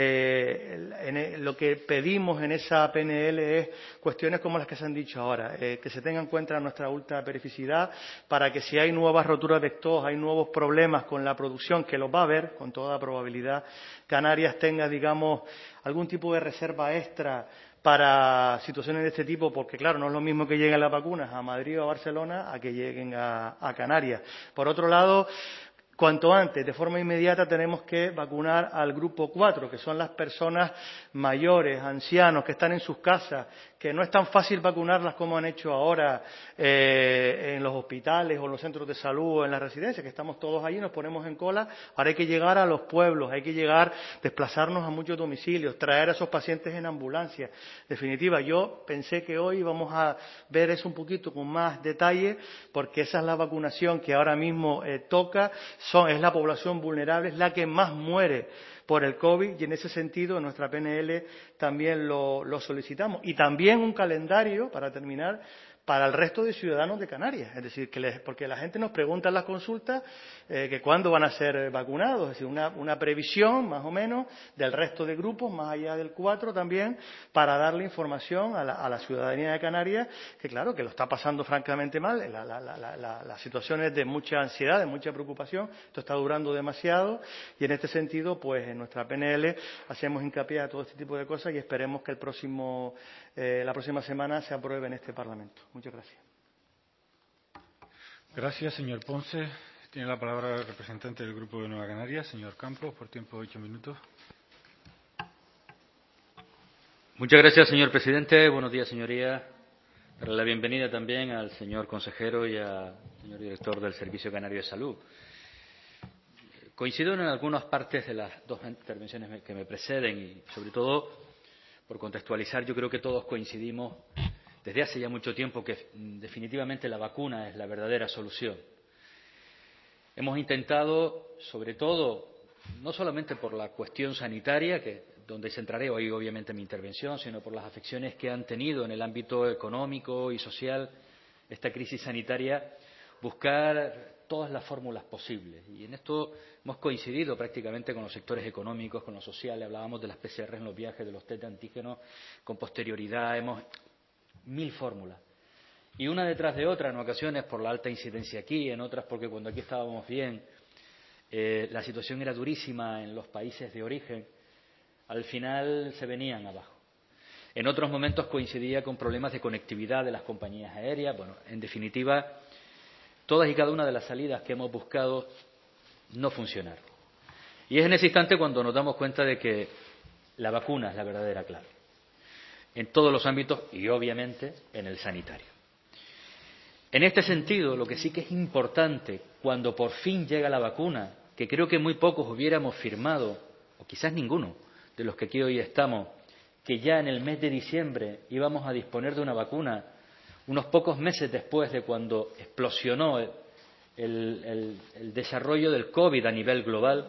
eh, en el, lo que pedimos en esa P N L es cuestiones como las que se han dicho ahora, eh, que se tenga en cuenta nuestra ultra perificidad, para que si hay nuevas roturas de stock, hay nuevos problemas con la producción, que los va a haber con toda probabilidad, Canarias tenga, digamos, algún tipo de reserva extra para situaciones de este tipo, porque claro, no es lo mismo que lleguen las vacunas a Madrid o a Barcelona a que lleguen a, a Canarias. Por otro lado, cuanto antes, de forma inmediata, tenemos que vacunar al grupo cuatro, que son las personas mayores, ancianos, que están en sus casas, que no es tan fácil vacunarlas como han hecho ahora eh, en los hospitales o en los centros de salud o en las residencias, que estamos todos allí, nos ponemos en cola. Ahora hay que llegar a los pueblos, hay que llegar, desplazarnos a muchos domicilios, traer a esos pacientes en ambulancia. En definitiva, yo pensé que hoy vamos a ver eso un poquito con más detalle, porque esa es la vacunación que ahora mismo eh, toca, son, es la población vulnerable, es la que más muere por el COVID, y en ese sentido en nuestra P N L también lo, lo solicitamos. Y también un calendario, para terminar, para el resto de ciudadanos de Canarias. Es decir, que les, porque la gente nos pregunta en las consultas eh, que cuándo van a ser vacunados. Es decir, una, una previsión, más o menos, del resto de grupos, más allá del cuatro también, para darle información a la, a la ciudadanía de Canarias, que claro, que lo está pasando francamente mal. La, la, la, la, la, la situación es de mucha ansiedad, de mucha preocupación. Esto está durando demasiado y en este sentido, pues en nuestra P N L hacemos hincapié a todo este tipo de cosas y esperemos que el próximo, eh, la próxima semana se apruebe en este Parlamento. Muchas gracias. Gracias, señor Ponce. Tiene la palabra el representante del Grupo de Nueva Canarias, señor Campos, por tiempo de ocho minutos. Muchas gracias, señor presidente. Buenos días, señorías. Darle la bienvenida también al señor consejero y al señor director del Servicio Canario de Salud. Coincido en algunas partes de las dos intervenciones que me preceden y, sobre todo, por contextualizar, yo creo que todos coincidimos desde hace ya mucho tiempo que definitivamente la vacuna es la verdadera solución. Hemos intentado, sobre todo, no solamente por la cuestión sanitaria, que donde centraré hoy obviamente mi intervención, sino por las afecciones que han tenido en el ámbito económico y social esta crisis sanitaria, buscar todas las fórmulas posibles. Y en esto hemos coincidido prácticamente con los sectores económicos, con los sociales. Hablábamos de las P C R en los viajes, de los test de antígenos con posterioridad. Hemos mil fórmulas. Y una detrás de otra, en ocasiones por la alta incidencia aquí, en otras porque cuando aquí estábamos bien, eh, la situación era durísima en los países de origen, al final se venían abajo. En otros momentos coincidía con problemas de conectividad de las compañías aéreas. Bueno, en definitiva, todas y cada una de las salidas que hemos buscado no funcionaron. Y es en ese instante cuando nos damos cuenta de que la vacuna es la verdadera clave, en todos los ámbitos y obviamente en el sanitario. En este sentido, lo que sí que es importante, cuando por fin llega la vacuna, que creo que muy pocos hubiéramos firmado, o quizás ninguno de los que aquí hoy estamos, que ya en el mes de diciembre íbamos a disponer de una vacuna, unos pocos meses después de cuando explosionó el, el, el desarrollo del COVID a nivel global.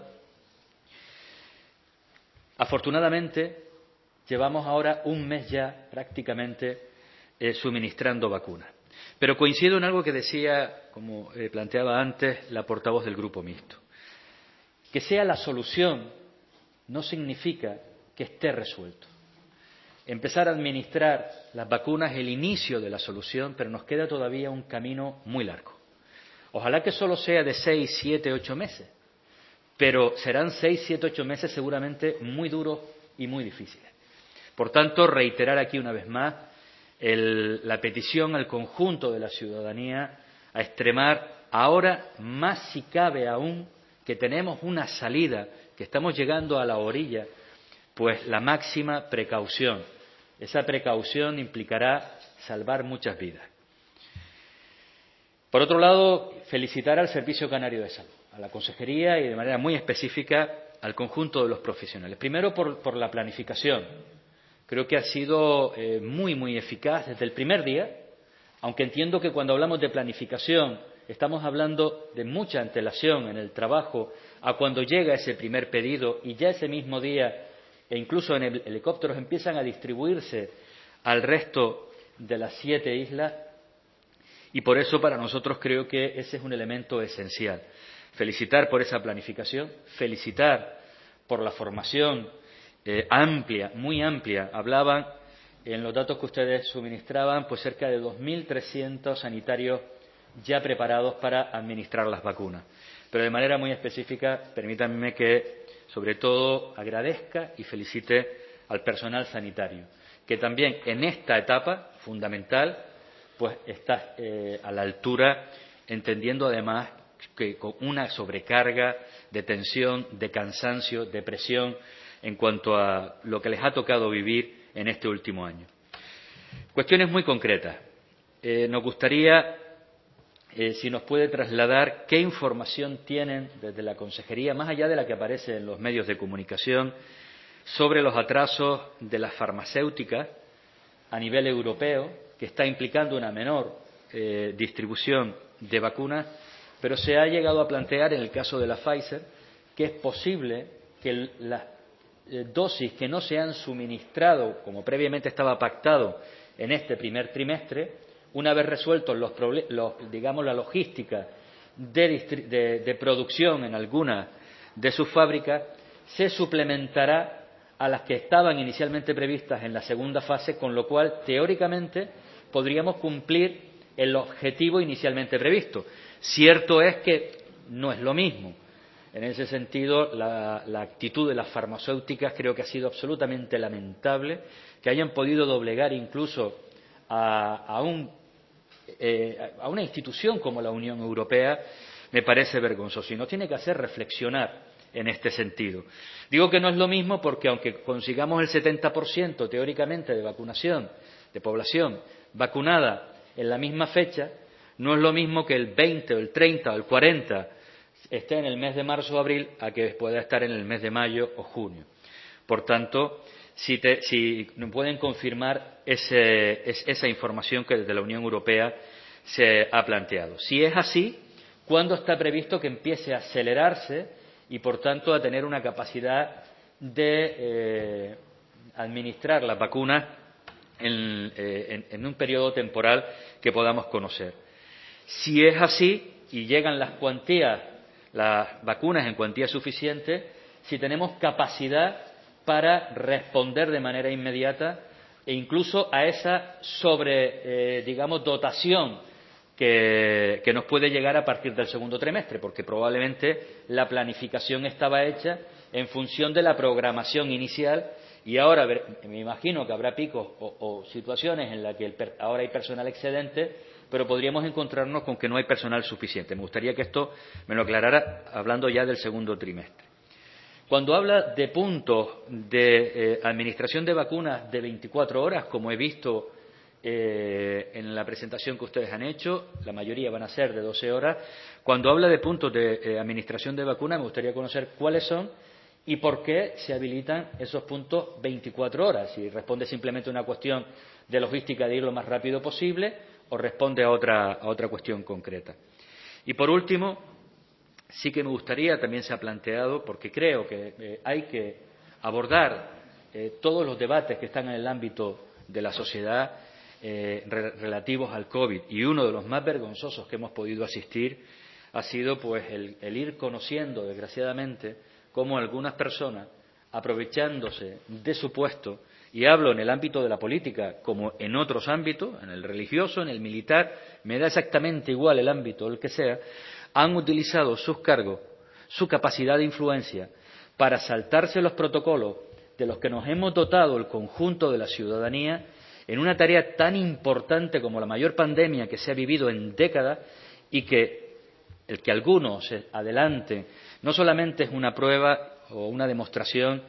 Afortunadamente, llevamos ahora un mes ya prácticamente eh, suministrando vacunas. Pero coincido en algo que decía, como eh, planteaba antes, la portavoz del Grupo Mixto. Que sea la solución no significa que esté resuelto. Empezar a administrar las vacunas es el inicio de la solución, pero nos queda todavía un camino muy largo. Ojalá que solo sea de seis, siete, ocho meses, pero serán seis, siete, ocho meses seguramente muy duros y muy difíciles. Por tanto, reiterar aquí una vez más el, la petición al conjunto de la ciudadanía a extremar ahora más si cabe aún que tenemos una salida, que estamos llegando a la orilla, pues la máxima precaución. Esa precaución implicará salvar muchas vidas. Por otro lado, felicitar al Servicio Canario de Salud, a la Consejería y de manera muy específica al conjunto de los profesionales. Primero, por, por la planificación. Creo que ha sido eh, muy, muy eficaz desde el primer día, aunque entiendo que cuando hablamos de planificación estamos hablando de mucha antelación en el trabajo a cuando llega ese primer pedido y ya ese mismo día e incluso en el helicópteros empiezan a distribuirse al resto de las siete islas y por eso para nosotros creo que ese es un elemento esencial. Felicitar por esa planificación, felicitar por la formación eh, amplia, muy amplia. Hablaban en los datos que ustedes suministraban, pues cerca de dos mil trescientos sanitarios ya preparados para administrar las vacunas. Pero de manera muy específica, permítanme que sobre todo agradezca y felicite al personal sanitario, que también en esta etapa fundamental pues está eh, a la altura, entendiendo además que con una sobrecarga de tensión, de cansancio, de presión en cuanto a lo que les ha tocado vivir en este último año. Cuestiones muy concretas. Eh, nos gustaría Eh, si nos puede trasladar qué información tienen desde la Consejería, más allá de la que aparece en los medios de comunicación, sobre los atrasos de las farmacéuticas a nivel europeo, que está implicando una menor eh, distribución de vacunas, pero se ha llegado a plantear, en el caso de la Pfizer, que es posible que las eh, dosis que no se han suministrado, como previamente estaba pactado en este primer trimestre, una vez resueltos los, los digamos la logística de, de, de producción en algunas de sus fábricas, se suplementará a las que estaban inicialmente previstas en la segunda fase, con lo cual teóricamente podríamos cumplir el objetivo inicialmente previsto. Cierto es que no es lo mismo. En ese sentido, la, la actitud de las farmacéuticas creo que ha sido absolutamente lamentable, que hayan podido doblegar incluso a, a un Eh, a una institución como la Unión Europea, me parece vergonzoso y nos tiene que hacer reflexionar en este sentido. Digo que no es lo mismo porque aunque consigamos el setenta por ciento teóricamente de vacunación, de población vacunada en la misma fecha, no es lo mismo que el veinte o el treinta o el cuarenta esté en el mes de marzo o abril a que pueda estar en el mes de mayo o junio. Por tanto, Si, te, si nos pueden confirmar ese, es, esa información que desde la Unión Europea se ha planteado. Si es así, ¿cuándo está previsto que empiece a acelerarse y, por tanto, a tener una capacidad de eh, administrar las vacunas en, eh, en, en un periodo temporal que podamos conocer? Si es así y llegan las cuantías, las vacunas en cuantía suficiente, si tenemos capacidad para responder de manera inmediata e incluso a esa sobre, eh, digamos, dotación que, que nos puede llegar a partir del segundo trimestre, porque probablemente la planificación estaba hecha en función de la programación inicial y ahora me imagino que habrá picos o, o situaciones en las que el, ahora hay personal excedente, pero podríamos encontrarnos con que no hay personal suficiente. Me gustaría que esto me lo aclarara hablando ya del segundo trimestre. Cuando habla de puntos de eh, administración de vacunas de veinticuatro horas, como he visto eh, en la presentación que ustedes han hecho, la mayoría van a ser de doce horas. Cuando habla de puntos de eh, administración de vacunas, me gustaría conocer cuáles son y por qué se habilitan esos puntos veinticuatro horas. Si responde simplemente a una cuestión de logística de ir lo más rápido posible o responde a otra, a otra cuestión concreta. Y por último, sí que me gustaría, también se ha planteado, porque creo que eh, hay que abordar eh, todos los debates que están en el ámbito de la sociedad eh, re relativos al COVID, y uno de los más vergonzosos que hemos podido asistir ha sido pues el, el ir conociendo, desgraciadamente, cómo algunas personas, aprovechándose de su puesto, y hablo en el ámbito de la política como en otros ámbitos, en el religioso, en el militar, me da exactamente igual el ámbito, el que sea, han utilizado sus cargos, su capacidad de influencia, para saltarse los protocolos de los que nos hemos dotado el conjunto de la ciudadanía en una tarea tan importante como la mayor pandemia que se ha vivido en décadas, y que el que algunos se adelanten no solamente es una prueba o una demostración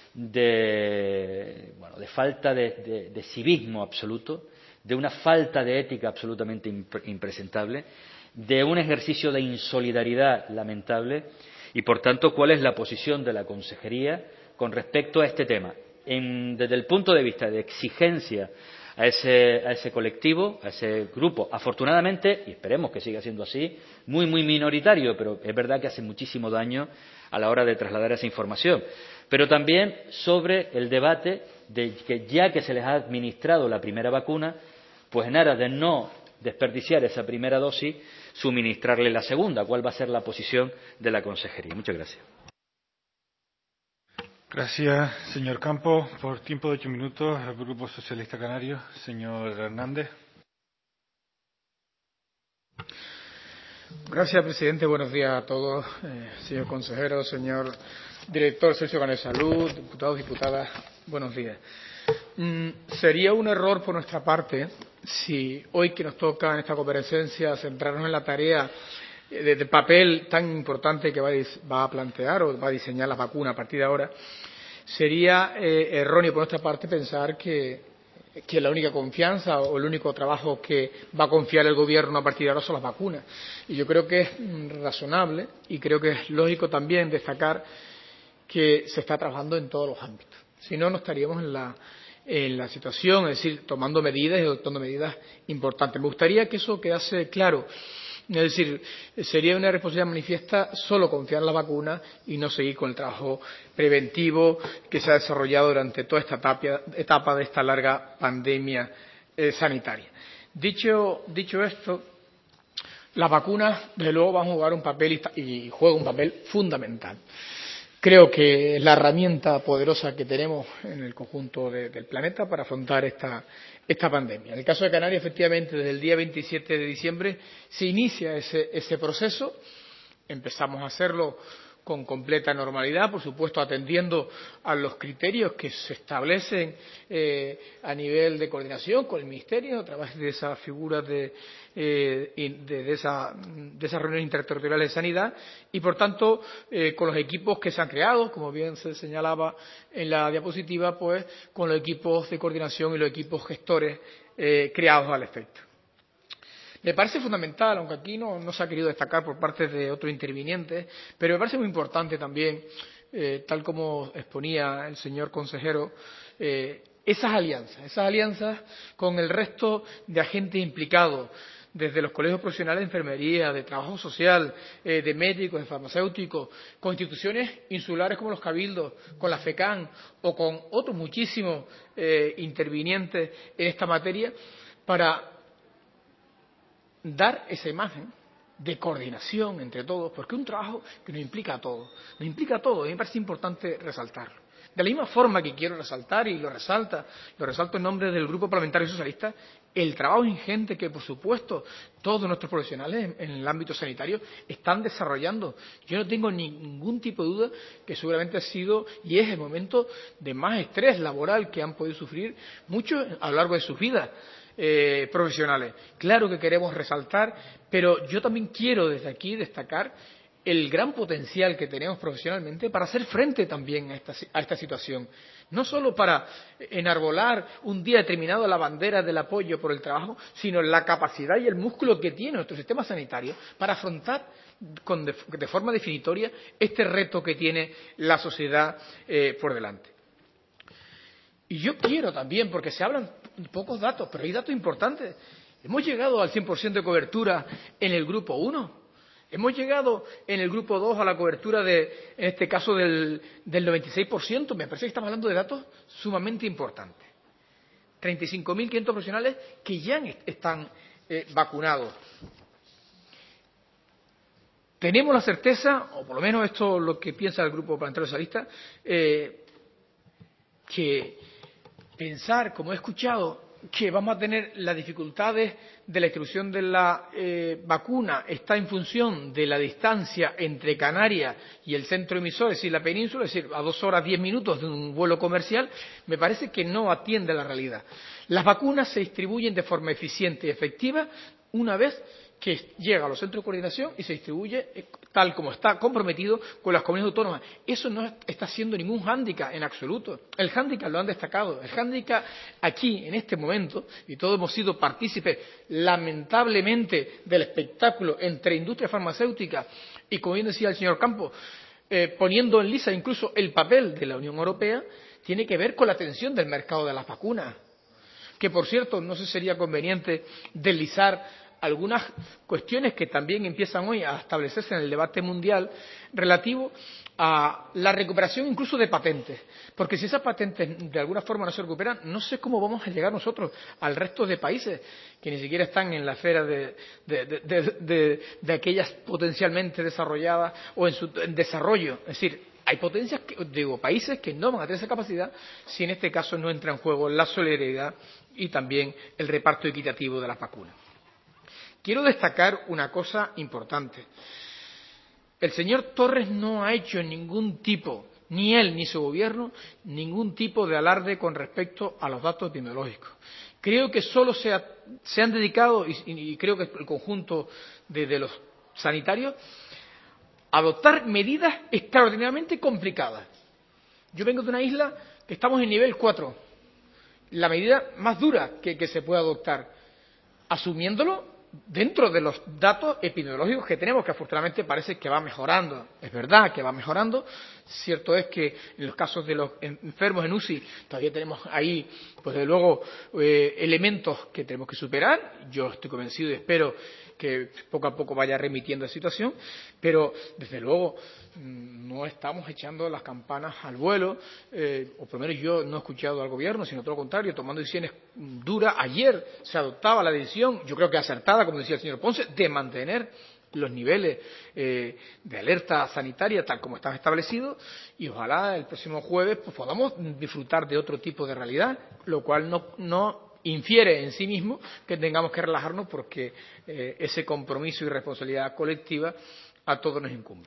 de, bueno, de falta de, de, de civismo absoluto, de una falta de ética absolutamente impre impresentable, de un ejercicio de insolidaridad lamentable, y por tanto, ¿cuál es la posición de la Consejería con respecto a este tema? En, desde el punto de vista de exigencia a ese, a ese colectivo, a ese grupo, afortunadamente, y esperemos que siga siendo así, muy, muy minoritario, pero es verdad que hace muchísimo daño a la hora de trasladar esa información. Pero también sobre el debate de que ya que se les ha administrado la primera vacuna, pues en aras de no desperdiciar esa primera dosis, suministrarle la segunda. ¿Cuál va a ser la posición de la Consejería? Muchas gracias. Gracias, señor Campo. Por tiempo de ocho minutos, el Grupo Socialista Canario, señor Hernández. Gracias, presidente. Buenos días a todos, eh, señor consejero, señor director del Servicio Canario de Salud, diputados, diputadas. Buenos días. Mm, sería un error por nuestra parte si hoy que nos toca en esta comparecencia centrarnos en la tarea de, de papel tan importante que va a, va a plantear o va a diseñar la vacuna a partir de ahora. Sería eh, erróneo por nuestra parte pensar que, que la única confianza o el único trabajo que va a confiar el Gobierno a partir de ahora son las vacunas. Y yo creo que es razonable y creo que es lógico también destacar que se está trabajando en todos los ámbitos. Si no, no estaríamos en la, en la situación, es decir, tomando medidas y adoptando medidas importantes. Me gustaría que eso quedase claro. Es decir, sería una responsabilidad manifiesta solo confiar en la vacuna y no seguir con el trabajo preventivo que se ha desarrollado durante toda esta etapa de esta larga pandemia eh, sanitaria. Dicho, dicho esto, las vacunas, desde luego, van a jugar un papel y juegan un papel fundamental. Creo que es la herramienta poderosa que tenemos en el conjunto de, del planeta para afrontar esta, esta pandemia. En el caso de Canarias, efectivamente, desde el día veintisiete de diciembre se inicia ese, ese proceso. Empezamos a hacerlo con completa normalidad, por supuesto, atendiendo a los criterios que se establecen eh, a nivel de coordinación con el Ministerio, a través de esas figuras de, eh, de, de, esa, de esas reuniones interterritoriales de sanidad, y, por tanto, eh, con los equipos que se han creado, como bien se señalaba en la diapositiva, pues con los equipos de coordinación y los equipos gestores eh, creados al efecto. Me parece fundamental, aunque aquí no, no se ha querido destacar por parte de otros intervinientes, pero me parece muy importante también, eh, tal como exponía el señor consejero, eh, esas alianzas, esas alianzas con el resto de agentes implicados, desde los colegios profesionales de enfermería, de trabajo social, eh, de médicos, de farmacéuticos, con instituciones insulares como los cabildos, con la FECAN o con otros muchísimos eh, intervinientes en esta materia, para dar esa imagen de coordinación entre todos, porque es un trabajo que nos implica a todos, nos implica a todos, y me parece importante resaltarlo. De la misma forma que quiero resaltar, y lo resalta, lo resalto en nombre del Grupo Parlamentario Socialista, el trabajo ingente que, por supuesto, todos nuestros profesionales en, en el ámbito sanitario están desarrollando. Yo no tengo ningún tipo de duda que seguramente ha sido y es el momento de más estrés laboral que han podido sufrir muchos a lo largo de sus vidas eh, profesionales. Claro que queremos resaltar, pero yo también quiero desde aquí destacar el gran potencial que tenemos profesionalmente para hacer frente también a esta, a esta situación. No solo para enarbolar un día determinado la bandera del apoyo por el trabajo, sino la capacidad y el músculo que tiene nuestro sistema sanitario para afrontar con de, de forma definitoria este reto que tiene la sociedad eh, por delante. Y yo quiero también, porque se hablan pocos datos, pero hay datos importantes. Hemos llegado al cien por ciento de cobertura en el grupo uno. Hemos llegado en el grupo dos a la cobertura de, en este caso, del, del noventa y seis por ciento. Me parece que estamos hablando de datos sumamente importantes. treinta y cinco mil quinientos profesionales que ya están eh, vacunados. Tenemos la certeza, o por lo menos esto es lo que piensa el Grupo Parlamentario Socialista, eh, que pensar, como he escuchado, que vamos a tener las dificultades de la distribución de la eh, vacuna está en función de la distancia entre Canarias y el centro emisor, es decir, la península, es decir, a dos horas diez minutos de un vuelo comercial, me parece que no atiende a la realidad. Las vacunas se distribuyen de forma eficiente y efectiva una vez que llega a los centros de coordinación y se distribuye tal como está comprometido con las comunidades autónomas. Eso no está siendo ningún hándicap en absoluto. El hándicap lo han destacado. El hándicap aquí, en este momento, y todos hemos sido partícipes, lamentablemente, del espectáculo entre industria farmacéutica y, como bien decía el señor Campos, eh, poniendo en liza incluso el papel de la Unión Europea, tiene que ver con la tensión del mercado de las vacunas. Que, por cierto, no sé si sería conveniente deslizar algunas cuestiones que también empiezan hoy a establecerse en el debate mundial relativo a la recuperación incluso de patentes. Porque si esas patentes de alguna forma no se recuperan, no sé cómo vamos a llegar nosotros al resto de países que ni siquiera están en la esfera de, de, de, de, de, de aquellas potencialmente desarrolladas o en su en desarrollo. Es decir, hay potencias, que, digo, países que no van a tener esa capacidad si en este caso no entra en juego la solidaridad y también el reparto equitativo de las vacunas. Quiero destacar una cosa importante. El señor Torres no ha hecho ningún tipo, ni él ni su gobierno, ningún tipo de alarde con respecto a los datos epidemiológicos. Creo que solo se, ha, se han dedicado, y, y creo que el conjunto de, de los sanitarios, a adoptar medidas extraordinariamente complicadas. Yo vengo de una isla que estamos en nivel cuatro, la medida más dura que, que se puede adoptar, asumiéndolo dentro de los datos epidemiológicos que tenemos, que afortunadamente parece que va mejorando. Es verdad que va mejorando. Cierto es que en los casos de los enfermos en U C I todavía tenemos ahí, pues desde luego, eh, elementos que tenemos que superar. Yo estoy convencido y espero que poco a poco vaya remitiendo la situación, pero desde luego no estamos echando las campanas al vuelo, eh, o por lo menos yo no he escuchado al gobierno, sino todo lo contrario, tomando decisiones duras. Ayer se adoptaba la decisión, yo creo que acertada, como decía el señor Ponce, de mantener los niveles eh, de alerta sanitaria tal como están establecidos, y ojalá el próximo jueves pues, podamos disfrutar de otro tipo de realidad, lo cual no, no infiere en sí mismo que tengamos que relajarnos porque eh, ese compromiso y responsabilidad colectiva a todos nos incumbe.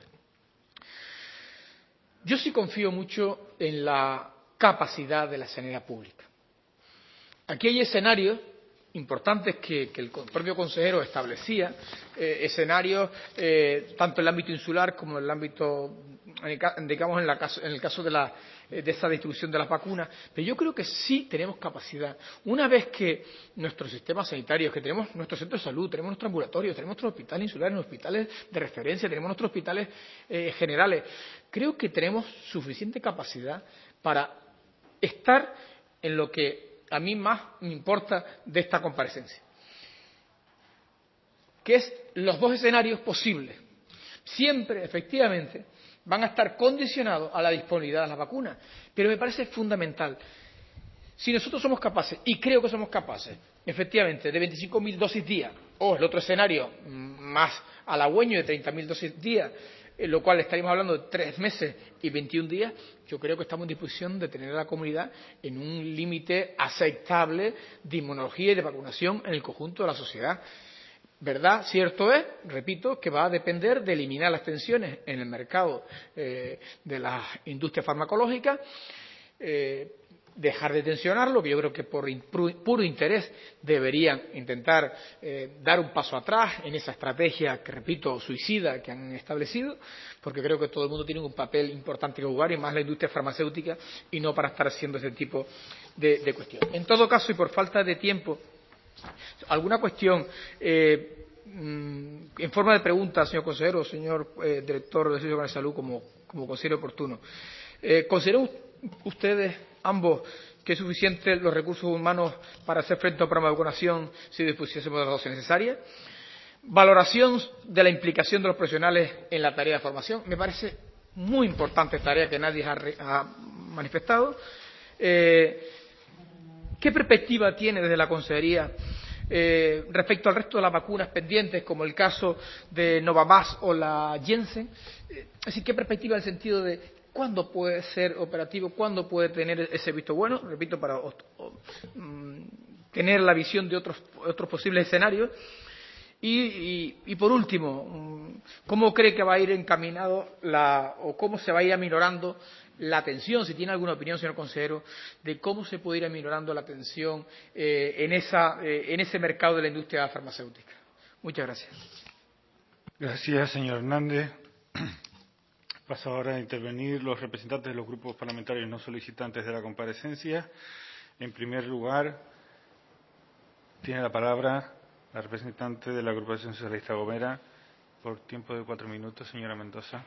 Yo sí confío mucho en la capacidad de la sanidad pública. Aquí hay escenarios importantes que, que el propio consejero establecía, eh, escenarios eh, tanto en el ámbito insular como en el ámbito, digamos, en, la caso, en el caso de, la, de esa distribución de las vacunas, pero yo creo que sí tenemos capacidad. Una vez que nuestros sistemas sanitarios, que tenemos nuestros centros de salud, tenemos nuestros ambulatorios, tenemos nuestros hospitales insulares, hospitales de referencia, tenemos nuestros hospitales eh, generales, creo que tenemos suficiente capacidad para estar en lo que a mí más me importa de esta comparecencia, que es los dos escenarios posibles. Siempre, efectivamente, van a estar condicionados a la disponibilidad de las vacunas, pero me parece fundamental. Si nosotros somos capaces, y creo que somos capaces, efectivamente, de veinticinco mil dosis día, o el otro escenario más halagüeño de treinta mil dosis día, en lo cual estaríamos hablando de tres meses y veintiún días, yo creo que estamos en disposición de tener a la comunidad en un límite aceptable de inmunología y de vacunación en el conjunto de la sociedad. Verdad, cierto es, repito, que va a depender de eliminar las tensiones en el mercado eh, de las industrias farmacológicas, eh, dejar de tensionarlo, que yo creo que por puro interés deberían intentar eh, dar un paso atrás en esa estrategia que, repito, suicida que han establecido, porque creo que todo el mundo tiene un papel importante que jugar, y más la industria farmacéutica, y no para estar haciendo ese tipo de, de cuestiones. En todo caso, y por falta de tiempo, alguna cuestión eh, en forma de pregunta, señor consejero, señor eh, director del Servicio de Salud, como, como considere oportuno. Eh, ¿Consideran ustedes ambos que es suficiente los recursos humanos para hacer frente a un programa de vacunación si dispusiésemos de las dosis necesarias? Valoración de la implicación de los profesionales en la tarea de formación. Me parece muy importante tarea que nadie ha, ha manifestado. Eh, ¿Qué perspectiva tiene desde la Consejería eh, respecto al resto de las vacunas pendientes, como el caso de Novavax o la Janssen? Eh, es decir, ¿qué perspectiva en el sentido de cuándo puede ser operativo, cuándo puede tener ese visto bueno? Repito, para o, o, mm, tener la visión de otros, otros posibles escenarios. Y, y, y, por último, ¿cómo cree que va a ir encaminado la, o cómo se va a ir aminorando la tensión, si tiene alguna opinión, señor consejero, de cómo se puede ir aminorando la tensión eh, en, esa, eh, en ese mercado de la industria farmacéutica? Muchas gracias. Gracias, señor Hernández. Paso ahora a intervenir los representantes de los grupos parlamentarios no solicitantes de la comparecencia. En primer lugar, tiene la palabra la representante de la Agrupación Socialista Gomera, por tiempo de cuatro minutos, señora Mendoza.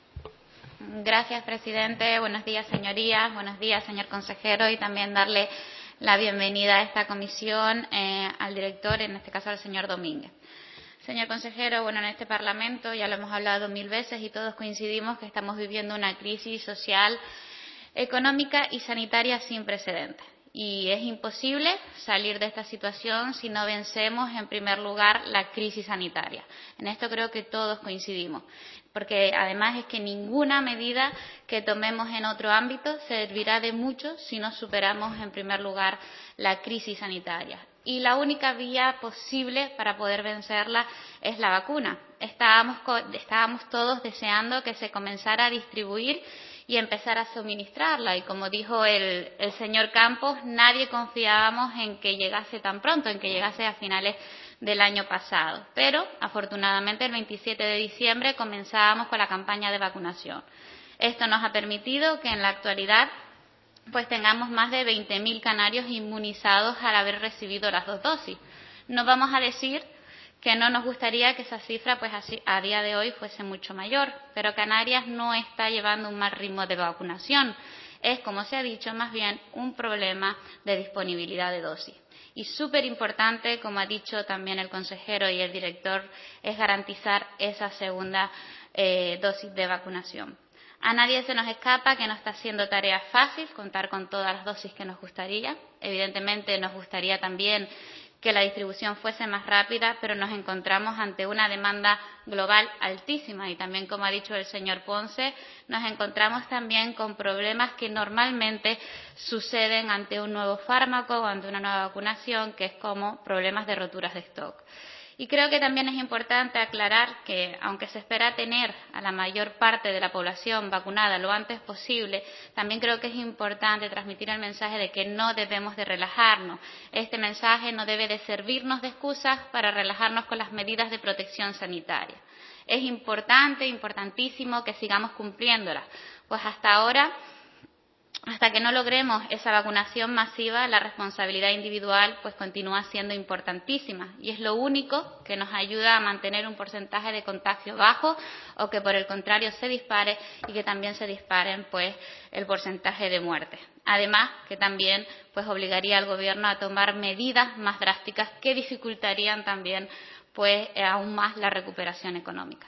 Gracias, presidente. Buenos días, señorías. Buenos días, señor consejero. Y también darle la bienvenida a esta comisión eh, al director, en este caso al señor Domínguez. Señor consejero, bueno, en este Parlamento ya lo hemos hablado mil veces y todos coincidimos que estamos viviendo una crisis social, económica y sanitaria sin precedentes. Y es imposible salir de esta situación si no vencemos, en primer lugar, la crisis sanitaria. En esto creo que todos coincidimos, porque además es que ninguna medida que tomemos en otro ámbito servirá de mucho si no superamos, en primer lugar, la crisis sanitaria. Y la única vía posible para poder vencerla es la vacuna. Estábamos, estábamos todos deseando que se comenzara a distribuir y empezar a suministrarla. Y como dijo el, el señor Campos, nadie confiábamos en que llegase tan pronto, en que llegase a finales del año pasado. Pero, afortunadamente, el veintisiete de diciembre comenzábamos con la campaña de vacunación. Esto nos ha permitido que en la actualidad pues tengamos más de veinte mil canarios inmunizados al haber recibido las dos dosis. No vamos a decir que no nos gustaría que esa cifra pues así, a día de hoy fuese mucho mayor, pero Canarias no está llevando un mal ritmo de vacunación. Es, como se ha dicho, más bien un problema de disponibilidad de dosis. Y súper importante, como ha dicho también el consejero y el director, es garantizar esa segunda eh, dosis de vacunación. A nadie se nos escapa que no está siendo tarea fácil contar con todas las dosis que nos gustaría. Evidentemente nos gustaría también que la distribución fuese más rápida, pero nos encontramos ante una demanda global altísima y también, como ha dicho el señor Ponce, nos encontramos también con problemas que normalmente suceden ante un nuevo fármaco o ante una nueva vacunación, que es como problemas de roturas de stock. Y creo que también es importante aclarar que, aunque se espera tener a la mayor parte de la población vacunada lo antes posible, también creo que es importante transmitir el mensaje de que no debemos de relajarnos. Este mensaje no debe de servirnos de excusas para relajarnos con las medidas de protección sanitaria. Es importante, importantísimo que sigamos cumpliéndolas, pues hasta ahora, hasta que no logremos esa vacunación masiva, la responsabilidad individual pues continúa siendo importantísima y es lo único que nos ayuda a mantener un porcentaje de contagio bajo o que por el contrario se dispare y que también se disparen pues el porcentaje de muertes. Además, que también pues obligaría al gobierno a tomar medidas más drásticas que dificultarían también pues aún más la recuperación económica.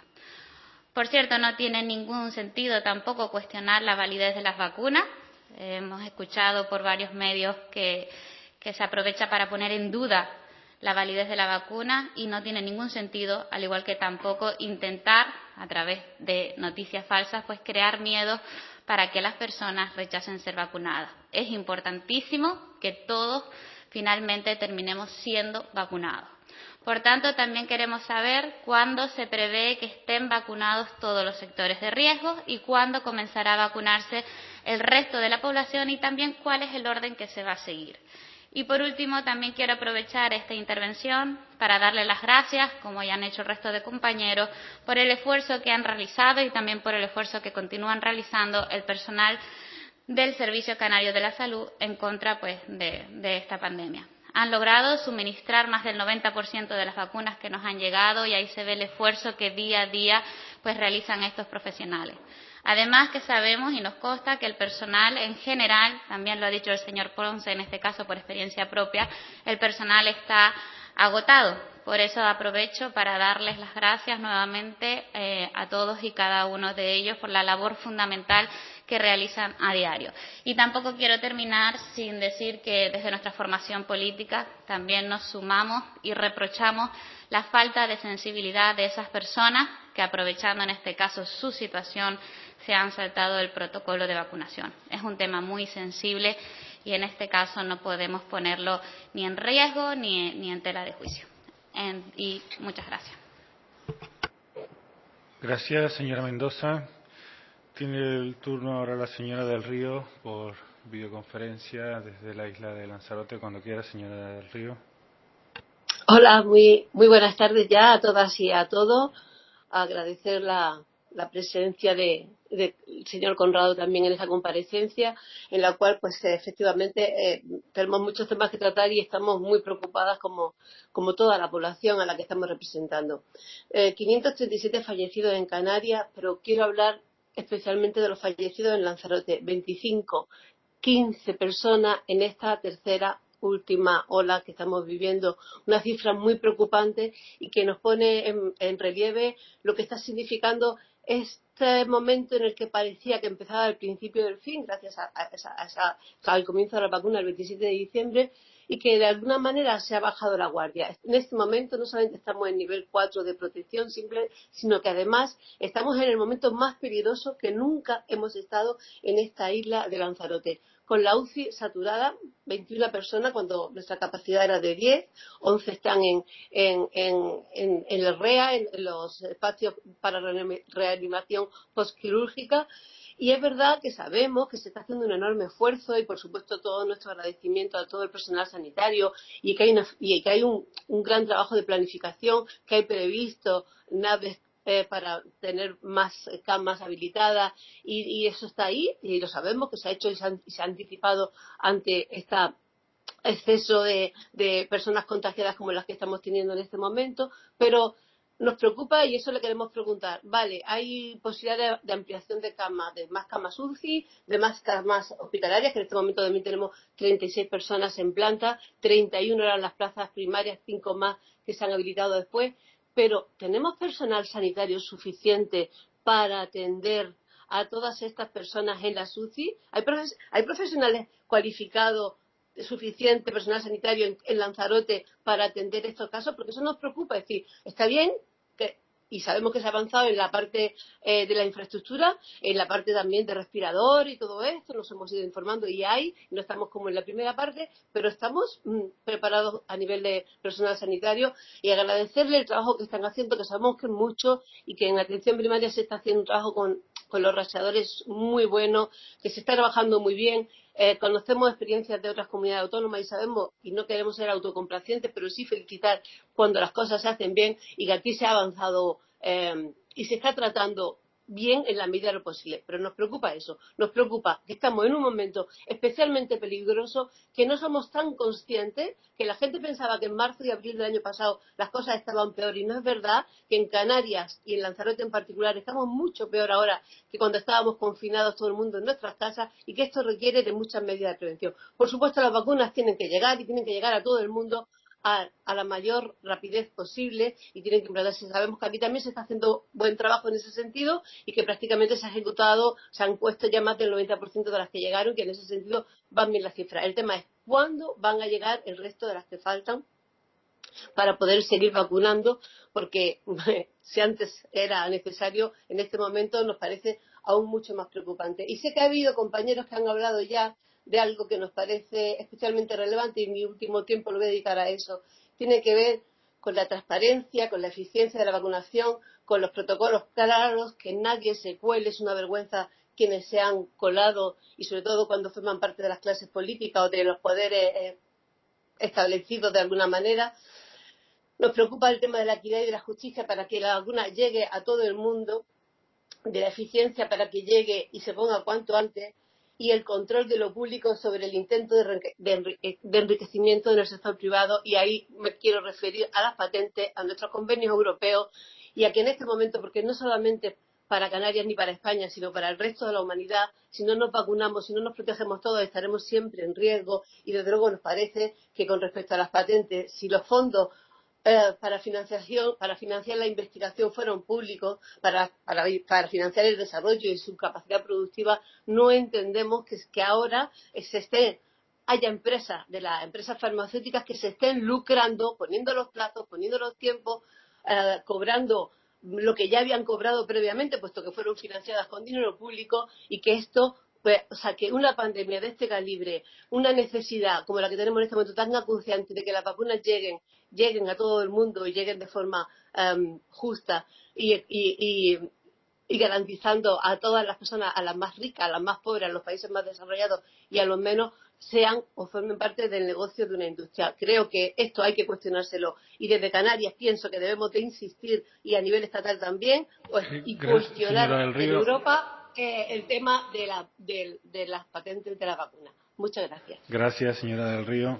Por cierto, no tiene ningún sentido tampoco cuestionar la validez de las vacunas. Eh, hemos escuchado por varios medios que, que se aprovecha para poner en duda la validez de la vacuna y no tiene ningún sentido, al igual que tampoco intentar a través de noticias falsas, pues crear miedo para que las personas rechacen ser vacunadas. Es importantísimo que todos finalmente terminemos siendo vacunados. Por tanto, también queremos saber cuándo se prevé que estén vacunados todos los sectores de riesgo y cuándo comenzará a vacunarse el resto de la población y también cuál es el orden que se va a seguir. Y por último, también quiero aprovechar esta intervención para darle las gracias, como ya han hecho el resto de compañeros, por el esfuerzo que han realizado y también por el esfuerzo que continúan realizando el personal del Servicio Canario de la Salud en contra pues, de, de esta pandemia. Han logrado suministrar más del noventa por ciento de las vacunas que nos han llegado y ahí se ve el esfuerzo que día a día pues, realizan estos profesionales. Además que sabemos y nos consta que el personal en general, también lo ha dicho el señor Ponce, en este caso por experiencia propia, el personal está agotado. Por eso aprovecho para darles las gracias nuevamente eh, a todos y cada uno de ellos por la labor fundamental que realizan a diario. Y tampoco quiero terminar sin decir que desde nuestra formación política también nos sumamos y reprochamos la falta de sensibilidad de esas personas que, aprovechando en este caso su situación, se han saltado el protocolo de vacunación. Es un tema muy sensible y en este caso no podemos ponerlo ni en riesgo ni, ni en tela de juicio. En, y muchas gracias. Gracias, señora Mendoza. Tiene el turno ahora la señora del Río por videoconferencia desde la isla de Lanzarote. Cuando quiera, señora del Río. Hola, muy, muy buenas tardes ya a todas y a todos. Agradecer la, la presencia de, de el señor Conrado también en esa comparecencia, en la cual pues efectivamente eh, tenemos muchos temas que tratar y estamos muy preocupadas como, como toda la población a la que estamos representando. Eh, quinientos treinta y siete fallecidos en Canarias, pero quiero hablar especialmente de los fallecidos en Lanzarote, veinticinco, quince personas en esta tercera última ola que estamos viviendo, una cifra muy preocupante y que nos pone en, en relieve lo que está significando este momento en el que parecía que empezaba el principio del fin, gracias a, a, a, a, al comienzo de la vacuna el veintisiete de diciembre, y que de alguna manera se ha bajado la guardia. En este momento no solamente estamos en nivel cuatro de protección simple, sino que además estamos en el momento más peligroso que nunca hemos estado en esta isla de Lanzarote, con la U C I saturada, veintiuna personas cuando nuestra capacidad era de diez, once están en, en, en, en, en el R E A, en, en los espacios para reanimación postquirúrgica. Y es verdad que sabemos que se está haciendo un enorme esfuerzo y, por supuesto, todo nuestro agradecimiento a todo el personal sanitario y que hay, una, y que hay un, un gran trabajo de planificación, que hay previsto naves eh, para tener más camas habilitadas y, y eso está ahí y lo sabemos que se ha hecho y se ha, y se ha anticipado ante este exceso de, de personas contagiadas como las que estamos teniendo en este momento, pero nos preocupa y eso le queremos preguntar. Vale, hay posibilidad de, de ampliación de camas, de más camas U C I, de más camas hospitalarias, que en este momento también tenemos treinta y seis personas en planta, treinta y uno eran las plazas primarias, cinco más que se han habilitado después, pero ¿tenemos personal sanitario suficiente para atender a todas estas personas en las U C I? ¿Hay, profes hay profesionales cualificados suficiente personal sanitario en, en Lanzarote para atender estos casos? Porque eso nos preocupa. Es decir, está bien que, y sabemos que se ha avanzado en la parte eh, de la infraestructura, en la parte también de respirador y todo esto, nos hemos ido informando y hay, no estamos como en la primera parte, pero estamos mm, preparados a nivel de personal sanitario y agradecerle el trabajo que están haciendo, que sabemos que es mucho y que en atención primaria se está haciendo un trabajo con, con los rastreadores muy bueno, que se está trabajando muy bien. Eh, conocemos experiencias de otras comunidades autónomas y sabemos, y no queremos ser autocomplacientes, pero sí felicitar cuando las cosas se hacen bien y que aquí se ha avanzado eh, y se está tratando bien en la medida de lo posible. Pero nos preocupa eso, nos preocupa que estamos en un momento especialmente peligroso, que no somos tan conscientes, que la gente pensaba que en marzo y abril del año pasado las cosas estaban peor y no es verdad, que en Canarias y en Lanzarote en particular estamos mucho peor ahora que cuando estábamos confinados todo el mundo en nuestras casas y que esto requiere de muchas medidas de prevención. Por supuesto, las vacunas tienen que llegar y tienen que llegar a todo el mundo A, a la mayor rapidez posible y tienen que implantarse. Sabemos que aquí también se está haciendo buen trabajo en ese sentido y que prácticamente se ha ejecutado, se han puesto ya más del noventa por ciento de las que llegaron, que en ese sentido van bien las cifras. El tema es cuándo van a llegar el resto de las que faltan para poder seguir vacunando, porque si antes era necesario, en este momento nos parece aún mucho más preocupante. Y sé que ha habido compañeros que han hablado ya de algo que nos parece especialmente relevante y mi último tiempo lo voy a dedicar a eso. Tiene que ver con la transparencia, con la eficiencia de la vacunación, con los protocolos claros, que nadie se cuele. Es una vergüenza quienes se han colado y sobre todo cuando forman parte de las clases políticas o de los poderes eh, establecidos de alguna manera. Nos preocupa el tema de la equidad y de la justicia para que la vacuna llegue a todo el mundo, de la eficiencia para que llegue y se ponga cuanto antes, y el control de lo público sobre el intento de, de, de enriquecimiento en el sector privado, y ahí me quiero referir a las patentes, a nuestros convenios europeos, y a que en este momento, porque no solamente para Canarias ni para España, sino para el resto de la humanidad, si no nos vacunamos, si no nos protegemos todos, estaremos siempre en riesgo, y desde luego nos parece que con respecto a las patentes, si los fondos Eh, para financiación, para financiar la investigación fueron públicos, para, para, para financiar el desarrollo y su capacidad productiva, no entendemos que, que ahora se esté, haya empresas de las empresas farmacéuticas que se estén lucrando, poniendo los plazos, poniendo los tiempos, eh, cobrando lo que ya habían cobrado previamente, puesto que fueron financiadas con dinero público, y que esto, pues, o sea, que una pandemia de este calibre, una necesidad como la que tenemos en este momento tan acuciante de que las vacunas lleguen, lleguen a todo el mundo y lleguen de forma um, justa y, y, y, y garantizando a todas las personas, a las más ricas, a las más pobres, a los países más desarrollados y a los menos, sean o formen parte del negocio de una industria. Creo que esto hay que cuestionárselo, y desde Canarias pienso que debemos de insistir, y a nivel estatal también, pues, y Gracias, cuestionar del en Europa eh, el tema de, la, de, de las patentes de la vacuna. Muchas gracias. Gracias, señora del Río.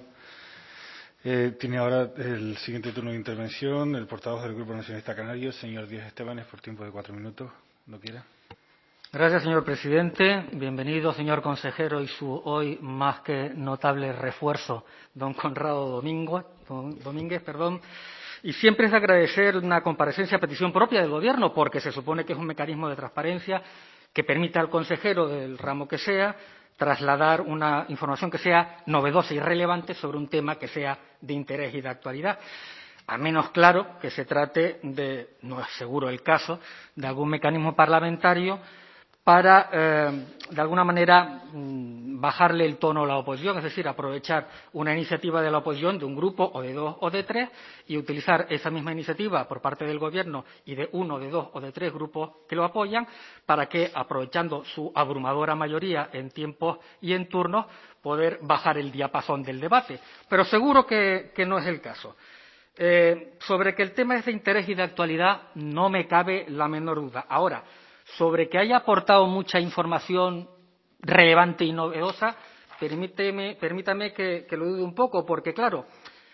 Eh, tiene ahora el siguiente turno de intervención el portavoz del Grupo Nacionalista Canario, señor Díaz Estebanes, por tiempo de cuatro minutos. ¿No quiere? Gracias, señor presidente. Bienvenido, señor consejero, y su hoy más que notable refuerzo, don Conrado Domingo, Domínguez. Perdón. Y siempre es de agradecer una comparecencia a petición propia del Gobierno, porque se supone que es un mecanismo de transparencia que permite al consejero del ramo que sea trasladar una información que sea novedosa y relevante sobre un tema que sea de interés y de actualidad. A menos, claro, que se trate de, no es seguro el caso, de algún mecanismo parlamentario para, eh, de alguna manera, bajarle el tono a la oposición, es decir, aprovechar una iniciativa de la oposición de un grupo o de dos o de tres y utilizar esa misma iniciativa por parte del Gobierno y de uno, de dos o de tres grupos que lo apoyan para que, aprovechando su abrumadora mayoría en tiempos y en turnos, poder bajar el diapasón del debate. Pero seguro que, que no es el caso. Eh, sobre que el tema es de interés y de actualidad no me cabe la menor duda. Ahora, sobre que haya aportado mucha información relevante y novedosa, permíteme, permítame que, que lo dude un poco, porque, claro,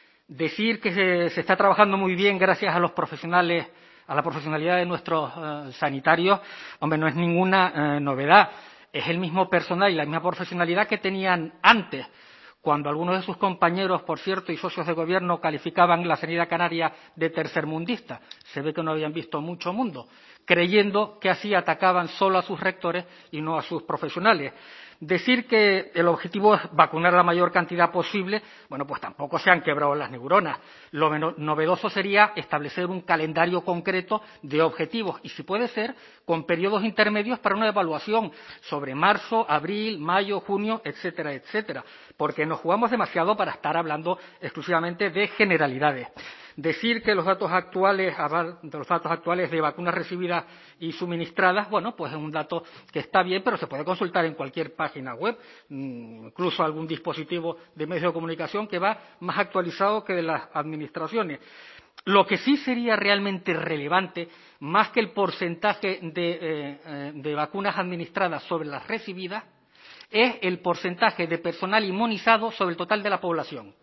decir que se, se está trabajando muy bien gracias a los profesionales, a la profesionalidad de nuestros eh, sanitarios, hombre, no es ninguna eh, novedad. Es el mismo personal y la misma profesionalidad que tenían antes, cuando algunos de sus compañeros, por cierto, y socios de gobierno calificaban la sanidad canaria de tercermundista. Se ve que no habían visto mucho mundo, creyendo que así atacaban solo a sus rectores y no a sus profesionales. Decir que el objetivo es vacunar la mayor cantidad posible, bueno, pues tampoco se han quebrado las neuronas. Lo novedoso sería establecer un calendario concreto de objetivos y, si puede ser, con periodos intermedios para una evaluación sobre marzo, abril, mayo, junio, etcétera, etcétera, porque nos jugamos demasiado para estar hablando exclusivamente de generalidades. Decir que los datos actuales, de los datos actuales de vacunas recibidas y suministradas, bueno, pues es un dato que está bien, pero se puede consultar en cualquier página web, incluso algún dispositivo de medios de comunicación que va más actualizado que de las administraciones. Lo que sí sería realmente relevante, más que el porcentaje de, eh, de vacunas administradas sobre las recibidas, es el porcentaje de personal inmunizado sobre el total de la población.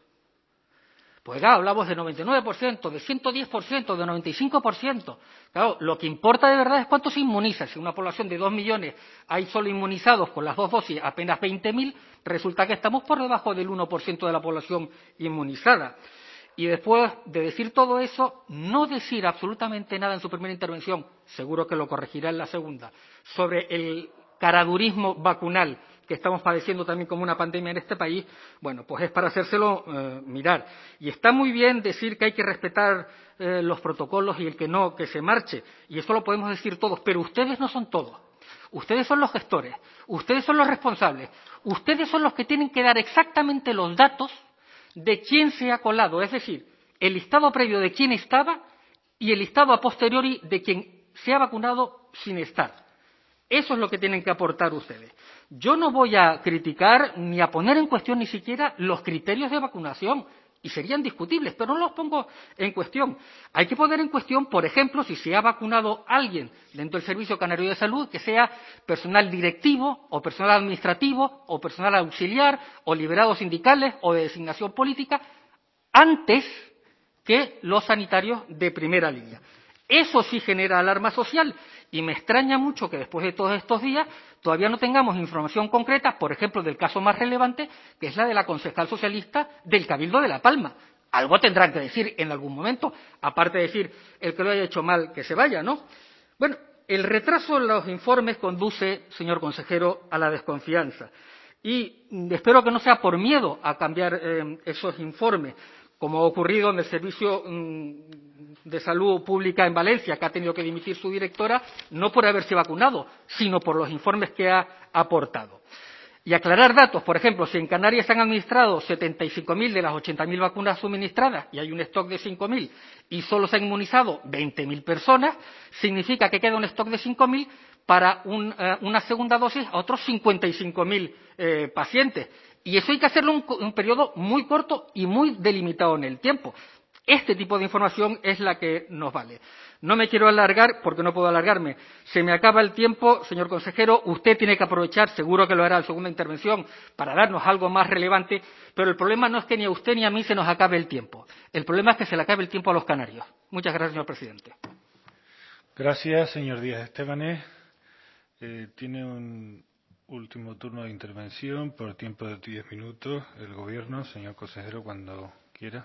Pues claro, hablamos de noventa y nueve por ciento, de ciento diez por ciento, de noventa y cinco por ciento. Claro, lo que importa de verdad es cuánto se inmuniza. Si en una población de dos millones hay solo inmunizados con las dos dosis apenas veinte mil, resulta que estamos por debajo del uno por ciento de la población inmunizada. Y después de decir todo eso, no decir absolutamente nada en su primera intervención, seguro que lo corregirá en la segunda, sobre el caradurismo vacunal que estamos padeciendo también como una pandemia en este país, bueno, pues es para hacérselo eh, mirar. Y está muy bien decir que hay que respetar eh, los protocolos y el que no, que se marche, y eso lo podemos decir todos, pero ustedes no son todos. Ustedes son los gestores, ustedes son los responsables, ustedes son los que tienen que dar exactamente los datos de quién se ha colado, es decir, el listado previo de quién estaba y el listado a posteriori de quien se ha vacunado sin estar. Eso es lo que tienen que aportar ustedes. Yo no voy a criticar ni a poner en cuestión ni siquiera los criterios de vacunación, y serían discutibles, pero no los pongo en cuestión. Hay que poner en cuestión, por ejemplo, si se ha vacunado alguien dentro del Servicio Canario de Salud, que sea personal directivo o personal administrativo o personal auxiliar o liberados sindicales o de designación política, antes que los sanitarios de primera línea. Eso sí genera alarma social y me extraña mucho que después de todos estos días todavía no tengamos información concreta, por ejemplo, del caso más relevante, que es la de la concejal socialista del Cabildo de La Palma. Algo tendrán que decir en algún momento, aparte de decir el que lo haya hecho mal que se vaya, ¿no? Bueno, el retraso en los informes conduce, señor consejero, a la desconfianza. Y espero que no sea por miedo a cambiar eh, esos informes, como ha ocurrido en el Servicio de Salud Pública en Valencia, que ha tenido que dimitir su directora, no por haberse vacunado, sino por los informes que ha aportado. Y aclarar datos, por ejemplo, si en Canarias se han administrado setenta y cinco mil de las ochenta mil vacunas suministradas y hay un stock de cinco mil y solo se han inmunizado veinte mil personas, significa que queda un stock de cinco mil para un, uh, una segunda dosis a otros cincuenta y cinco mil eh, pacientes. Y eso hay que hacerlo en un, un periodo muy corto y muy delimitado en el tiempo. Este tipo de información es la que nos vale. No me quiero alargar porque no puedo alargarme. Se me acaba el tiempo, señor consejero. Usted tiene que aprovechar, seguro que lo hará en segunda intervención, para darnos algo más relevante. Pero el problema no es que ni a usted ni a mí se nos acabe el tiempo. El problema es que se le acabe el tiempo a los canarios. Muchas gracias, señor presidente. Gracias, señor Díaz Estebanes. Eh, tiene un último turno de intervención por tiempo de diez minutos. El Gobierno, señor consejero, cuando quiera.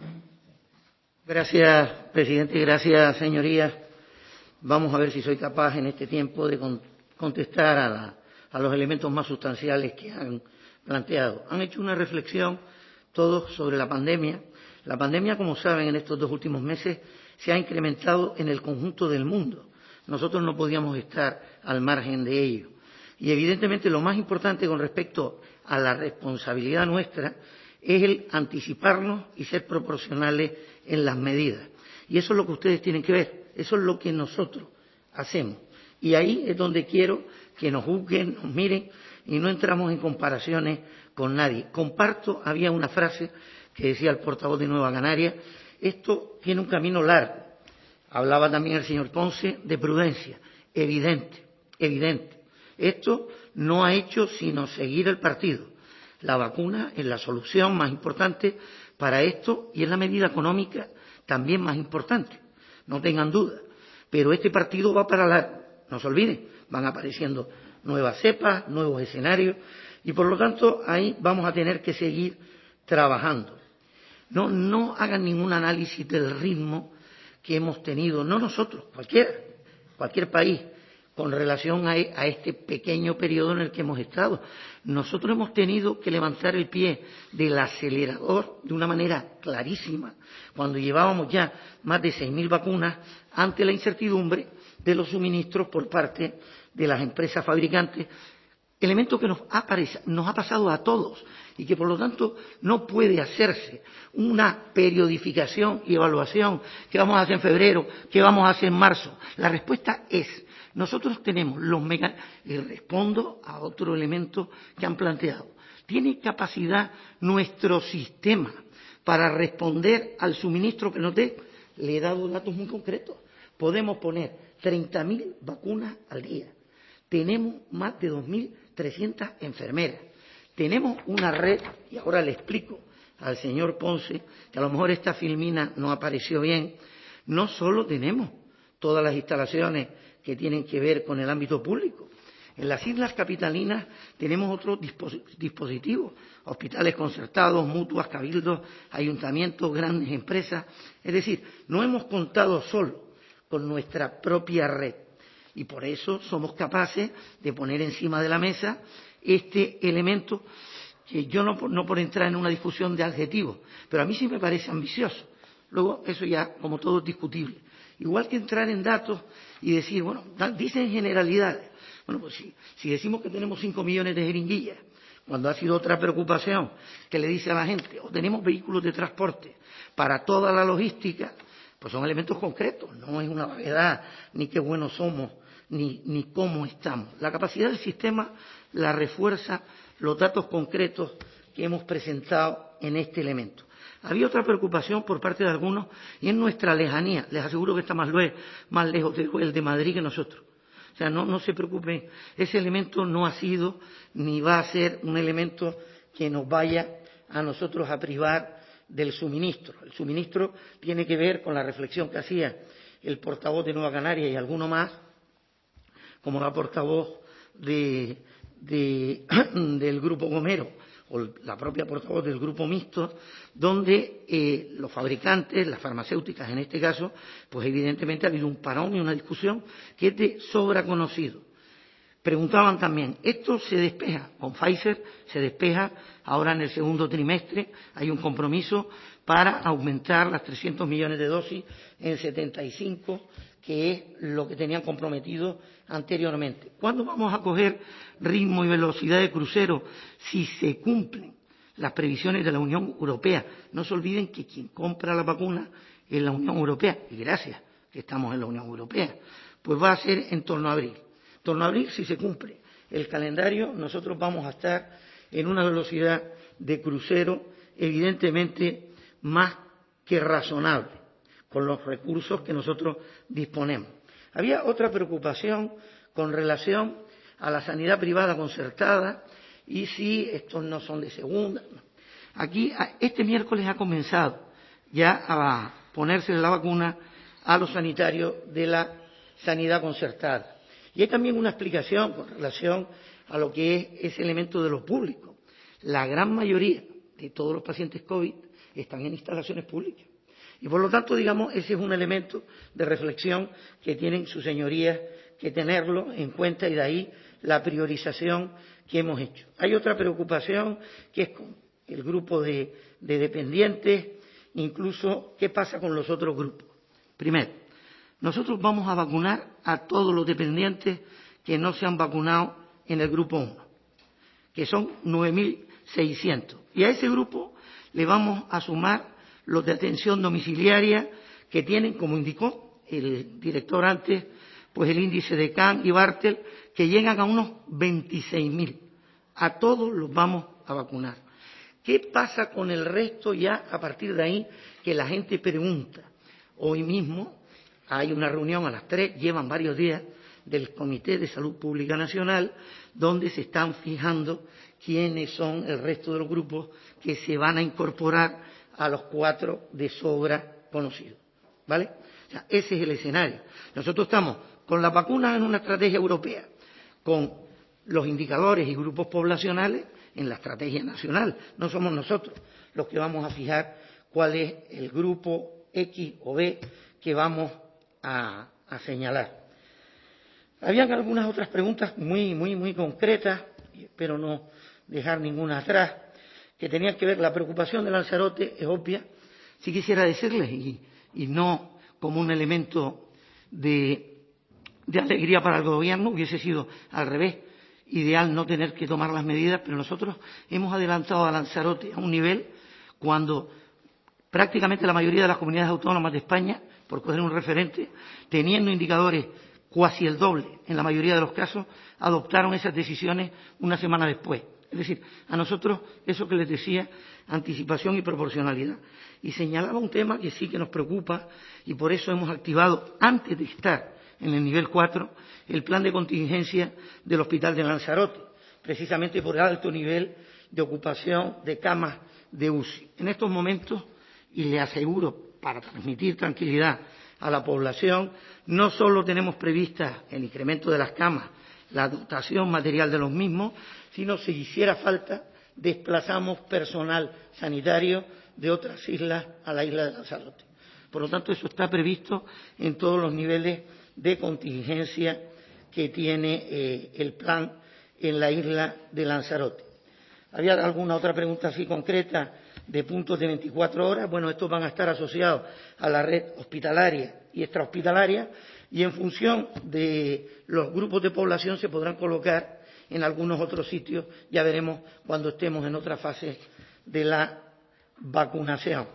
Gracias, presidente. Gracias, señorías. Vamos a ver si soy capaz en este tiempo de con, contestar a, la, a los elementos más sustanciales que han planteado. Han hecho una reflexión todos sobre la pandemia. La pandemia, como saben, en estos dos últimos meses se ha incrementado en el conjunto del mundo. Nosotros no podíamos estar al margen de ello. Y evidentemente lo más importante con respecto a la responsabilidad nuestra es el anticiparnos y ser proporcionales en las medidas. Y eso es lo que ustedes tienen que ver, eso es lo que nosotros hacemos. Y ahí es donde quiero que nos juzguen, nos miren y no entramos en comparaciones con nadie. Comparto, había una frase que decía el portavoz de Nueva Canarias, esto tiene un camino largo. Hablaba también el señor Ponce de prudencia, evidente, evidente. Esto no ha hecho sino seguir el partido. La vacuna es la solución más importante para esto y es la medida económica también más importante, no tengan duda. Pero este partido va para largo, no se olviden, van apareciendo nuevas cepas, nuevos escenarios y por lo tanto ahí vamos a tener que seguir trabajando. No, no hagan ningún análisis del ritmo que hemos tenido, no nosotros, cualquiera, cualquier país, con relación a, a este pequeño periodo en el que hemos estado. Nosotros hemos tenido que levantar el pie del acelerador de una manera clarísima, cuando llevábamos ya más de seis mil vacunas ante la incertidumbre de los suministros por parte de las empresas fabricantes, elemento que nos ha, nos ha pasado a todos y que por lo tanto no puede hacerse una periodificación y evaluación que vamos a hacer en febrero, que vamos a hacer en marzo. La respuesta es, nosotros tenemos los mega... Y respondo a otro elemento que han planteado. ¿Tiene capacidad nuestro sistema para responder al suministro que nos dé? Le he dado datos muy concretos. Podemos poner treinta mil vacunas al día. Tenemos más de dos mil trescientas enfermeras. Tenemos una red, y ahora le explico al señor Ponce, que a lo mejor esta filmina no apareció bien, no solo tenemos todas las instalaciones que tienen que ver con el ámbito público. En las islas capitalinas tenemos otros dispositivos, hospitales concertados, mutuas, cabildos, ayuntamientos, grandes empresas. Es decir, no hemos contado solo con nuestra propia red y por eso somos capaces de poner encima de la mesa este elemento que yo no, no por entrar en una discusión de adjetivos, pero a mí sí me parece ambicioso. Luego, eso ya, como todo, es discutible. Igual que entrar en datos y decir, bueno, dicen generalidades. Bueno, pues si, si decimos que tenemos cinco millones de jeringuillas, cuando ha sido otra preocupación que le dice a la gente, o tenemos vehículos de transporte para toda la logística, pues son elementos concretos, no es una vaguedad, ni qué buenos somos, ni, ni cómo estamos. La capacidad del sistema la refuerza los datos concretos que hemos presentado en este elemento. Había otra preocupación por parte de algunos y es nuestra lejanía. Les aseguro que está más, lue, más lejos de, el de Madrid que nosotros. O sea, no, no se preocupen, ese elemento no ha sido ni va a ser un elemento que nos vaya a nosotros a privar del suministro. El suministro tiene que ver con la reflexión que hacía el portavoz de Nueva Canaria y alguno más, como la portavoz de, de, del Grupo Gomero o la propia portavoz del Grupo Mixto, donde eh, los fabricantes, las farmacéuticas en este caso, pues evidentemente ha habido un parón y una discusión que es de sobra conocido. Preguntaban también, ¿esto se despeja? Con Pfizer se despeja, ahora en el segundo trimestre hay un compromiso para aumentar las trescientos millones de dosis en setenta y cinco, que es lo que tenían comprometido anteriormente. ¿Cuándo vamos a coger ritmo y velocidad de crucero si se cumplen las previsiones de la Unión Europea? No se olviden que quien compra la vacuna es la Unión Europea, y gracias que estamos en la Unión Europea, pues va a ser en torno a abril. En torno a abril, si se cumple el calendario, nosotros vamos a estar en una velocidad de crucero evidentemente más que razonable, con los recursos que nosotros disponemos. Había otra preocupación con relación a la sanidad privada concertada y si estos no son de segunda. Aquí, este miércoles ha comenzado ya a ponerse la vacuna a los sanitarios de la sanidad concertada. Y hay también una explicación con relación a lo que es ese elemento de lo público. La gran mayoría de todos los pacientes COVID están en instalaciones públicas. Y por lo tanto, digamos, ese es un elemento de reflexión que tienen sus señorías que tenerlo en cuenta y de ahí la priorización que hemos hecho. Hay otra preocupación que es con el grupo de, de dependientes, incluso qué pasa con los otros grupos. Primero, nosotros vamos a vacunar a todos los dependientes que no se han vacunado en el grupo uno, que son nueve mil seiscientos. Y a ese grupo le vamos a sumar los de atención domiciliaria que tienen, como indicó el director antes, pues el índice de C A N y Bartel, que llegan a unos veintiséis mil. A todos los vamos a vacunar. ¿Qué pasa con el resto ya a partir de ahí que la gente pregunta? Hoy mismo hay una reunión a las tres, llevan varios días, del Comité de Salud Pública Nacional, donde se están fijando quiénes son el resto de los grupos que se van a incorporar a los cuatro de sobra conocidos. ¿Vale? O sea, ese es el escenario. Nosotros estamos con las vacunas en una estrategia europea, con los indicadores y grupos poblacionales en la estrategia nacional. No somos nosotros los que vamos a fijar cuál es el grupo X o B que vamos a, a señalar. Habían algunas otras preguntas muy, muy, muy concretas, y espero no dejar ninguna atrás, que tenían que ver, la preocupación de Lanzarote es obvia. Sí quisiera decirles, y, y no como un elemento de, de alegría para el gobierno, hubiese sido al revés, ideal no tener que tomar las medidas, pero nosotros hemos adelantado a Lanzarote a un nivel cuando prácticamente la mayoría de las comunidades autónomas de España, por coger un referente, teniendo indicadores cuasi el doble, en la mayoría de los casos, adoptaron esas decisiones una semana después. Es decir, a nosotros, eso que les decía, anticipación y proporcionalidad. Y señalaba un tema que sí que nos preocupa y por eso hemos activado, antes de estar en el nivel cuatro, el plan de contingencia del Hospital de Lanzarote, precisamente por el alto nivel de ocupación de camas de U C I. En estos momentos, y le aseguro, para transmitir tranquilidad a la población, no solo tenemos prevista el incremento de las camas, la dotación material de los mismos, sino si hiciera falta, desplazamos personal sanitario de otras islas a la isla de Lanzarote. Por lo tanto, eso está previsto en todos los niveles de contingencia que tiene eh, el plan en la isla de Lanzarote. ¿Había alguna otra pregunta así concreta de puntos de veinticuatro horas? Bueno, estos van a estar asociados a la red hospitalaria y extrahospitalaria y en función de los grupos de población se podrán colocar en algunos otros sitios. Ya veremos cuando estemos en otra fase de la vacunación.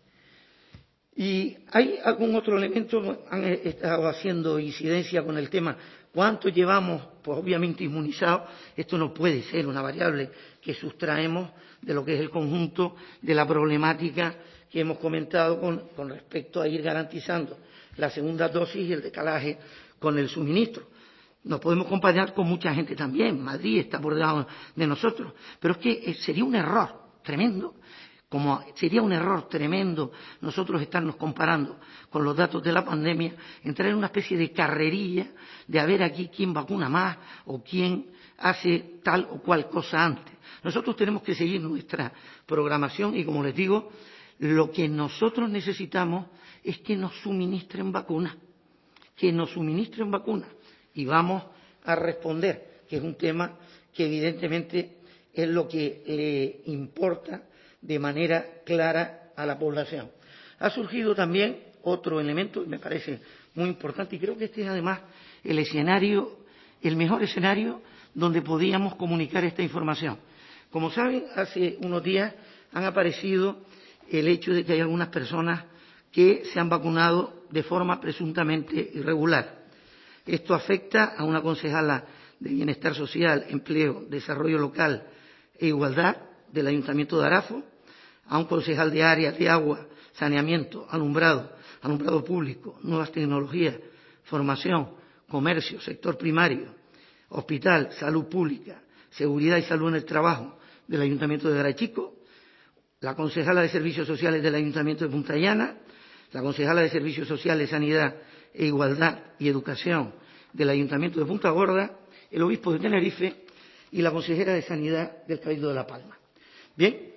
¿Y hay algún otro elemento? Han estado haciendo incidencia con el tema. ¿Cuánto llevamos? Pues obviamente inmunizados. Esto no puede ser una variable que sustraemos de lo que es el conjunto de la problemática que hemos comentado con, con respecto a ir garantizando la segunda dosis y el decalaje con el suministro. Nos podemos comparar con mucha gente también. Madrid está por debajo de nosotros. Pero es que sería un error tremendo, como sería un error tremendo nosotros estarnos comparando con los datos de la pandemia, entrar en una especie de carrerilla de a ver aquí quién vacuna más o quién hace tal o cual cosa antes. Nosotros tenemos que seguir nuestra programación y, como les digo, lo que nosotros necesitamos es que nos suministren vacunas, que nos suministren vacunas y vamos a responder, que es un tema que evidentemente es lo que le importa de manera clara a la población. Ha surgido también otro elemento que me parece muy importante y creo que este es además el escenario, el mejor escenario donde podíamos comunicar esta información. Como saben, hace unos días han aparecido el hecho de que hay algunas personas que se han vacunado de forma presuntamente irregular. Esto afecta a una concejala de Bienestar Social, Empleo, Desarrollo Local e Igualdad del Ayuntamiento de Arafo, a un concejal de áreas de agua, saneamiento, alumbrado, alumbrado público, nuevas tecnologías, formación, comercio, sector primario, hospital, salud pública, seguridad y salud en el trabajo del Ayuntamiento de Garachico, la concejala de Servicios Sociales del Ayuntamiento de Punta Llana, la concejala de Servicios Sociales, Sanidad e Igualdad y Educación del Ayuntamiento de Punta Gorda, el obispo de Tenerife y la consejera de Sanidad del Cabildo de La Palma. Bien,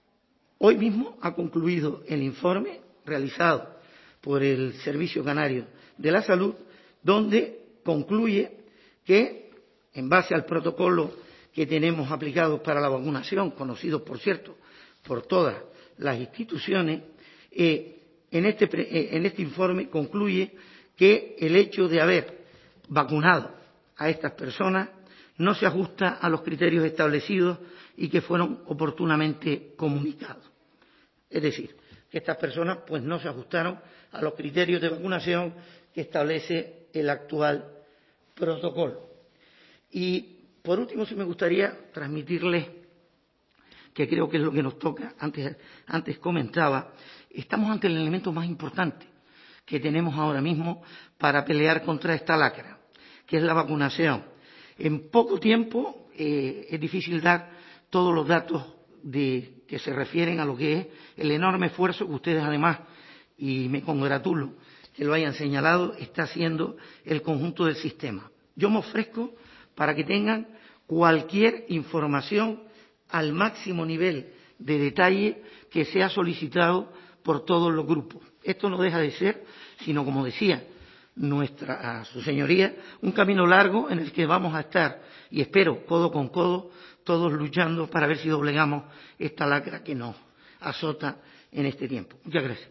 hoy mismo ha concluido el informe realizado por el Servicio Canario de la Salud, donde concluye que, en base al protocolo que tenemos aplicado para la vacunación, conocido, por cierto, por todas las instituciones, eh, en, este, eh, en este informe concluye que el hecho de haber vacunado a estas personas no se ajusta a los criterios establecidos y que fueron oportunamente comunicados. Es decir, que estas personas pues no se ajustaron a los criterios de vacunación que establece el actual protocolo. Y por último, sí me gustaría transmitirles, que creo que es lo que nos toca, antes, antes comentaba, estamos ante el elemento más importante que tenemos ahora mismo para pelear contra esta lacra, que es la vacunación. En poco tiempo eh, es difícil dar todos los datos de, que se refieren a lo que es el enorme esfuerzo que ustedes además, y me congratulo que lo hayan señalado, está haciendo el conjunto del sistema. Yo me ofrezco para que tengan cualquier información al máximo nivel de detalle que sea solicitado por todos los grupos. Esto no deja de ser, sino, como decía nuestra a su señoría, un camino largo en el que vamos a estar, y espero, codo con codo, todos luchando para ver si doblegamos esta lacra que nos azota en este tiempo. Muchas gracias.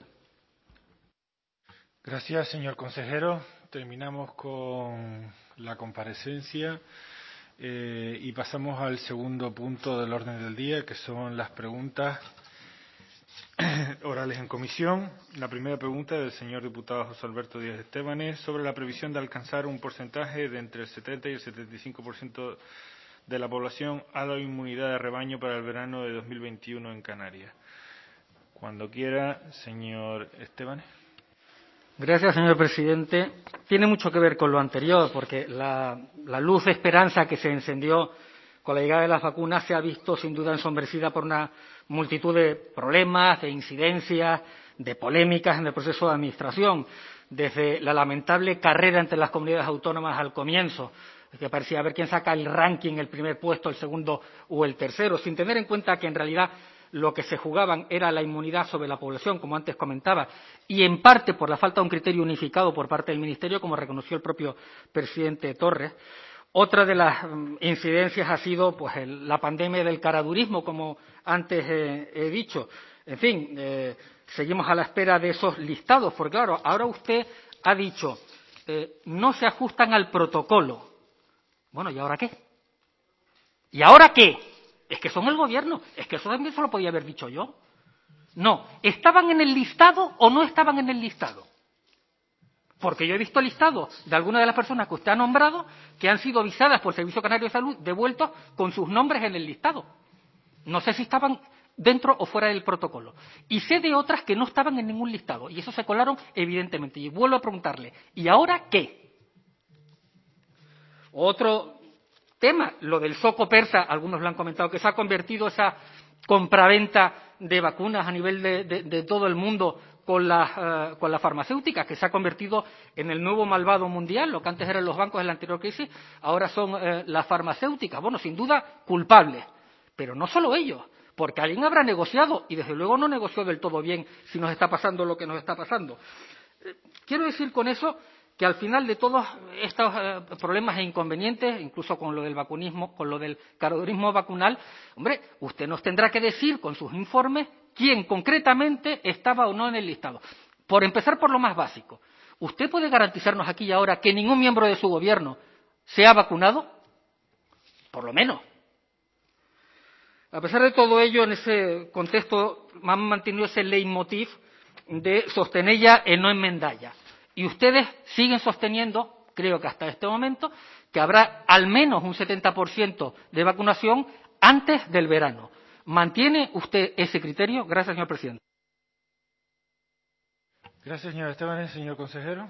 Gracias, señor consejero. Terminamos con la comparecencia eh, y pasamos al segundo punto del orden del día, que son las preguntas orales en comisión. La primera pregunta del señor diputado José Alberto Díaz Estebanes sobre la previsión de alcanzar un porcentaje de entre el setenta y el setenta y cinco por ciento de la población a la inmunidad de rebaño para el verano de dos mil veintiuno en Canarias. Cuando quiera, señor Estebanes. Gracias, señor presidente. Tiene mucho que ver con lo anterior, porque la, la luz de esperanza que se encendió con la llegada de las vacunas se ha visto sin duda ensombrecida por una multitud de problemas, de incidencias, de polémicas en el proceso de administración, desde la lamentable carrera entre las comunidades autónomas al comienzo, que parecía a ver quién saca el ranking, el primer puesto, el segundo o el tercero, sin tener en cuenta que en realidad lo que se jugaban era la inmunidad sobre la población, como antes comentaba, y en parte por la falta de un criterio unificado por parte del Ministerio, como reconoció el propio presidente Torres. Otra de las incidencias ha sido pues el, la pandemia del caradurismo, como antes eh, he dicho. En fin, eh, seguimos a la espera de esos listados, porque claro, ahora usted ha dicho eh, no se ajustan al protocolo. Bueno, ¿y ahora qué? ¿Y ahora qué? Es que son el gobierno, es que eso también se lo podía haber dicho yo. No, ¿estaban en el listado o no estaban en el listado? Porque yo he visto listados de algunas de las personas que usted ha nombrado que han sido visadas por el Servicio Canario de Salud devueltos con sus nombres en el listado. No sé si estaban dentro o fuera del protocolo. Y sé de otras que no estaban en ningún listado y eso se colaron evidentemente. Y vuelvo a preguntarle, ¿y ahora qué? Otro tema, lo del zoco persa, algunos lo han comentado, que se ha convertido esa compraventa de vacunas a nivel de, de, de todo el mundo con las uh, con la farmacéutica, que se ha convertido en el nuevo malvado mundial. Lo que antes eran los bancos en la anterior crisis, ahora son uh, las farmacéuticas. Bueno, sin duda, culpables. Pero no solo ellos, porque alguien habrá negociado, y desde luego no negoció del todo bien si nos está pasando lo que nos está pasando. Eh, quiero decir con eso que al final de todos estos eh, problemas e inconvenientes, incluso con lo del vacunismo, con lo del caradurismo vacunal, hombre, usted nos tendrá que decir con sus informes quién concretamente estaba o no en el listado. Por empezar por lo más básico, ¿usted puede garantizarnos aquí y ahora que ningún miembro de su gobierno se ha vacunado? Por lo menos. A pesar de todo ello, en ese contexto han mantenido ese leitmotiv de sostenella e no enmendalla. Y ustedes siguen sosteniendo, creo que hasta este momento, que habrá al menos un setenta por ciento de vacunación antes del verano. ¿Mantiene usted ese criterio? Gracias, señor presidente. Gracias, señor Esteban. Señor consejero.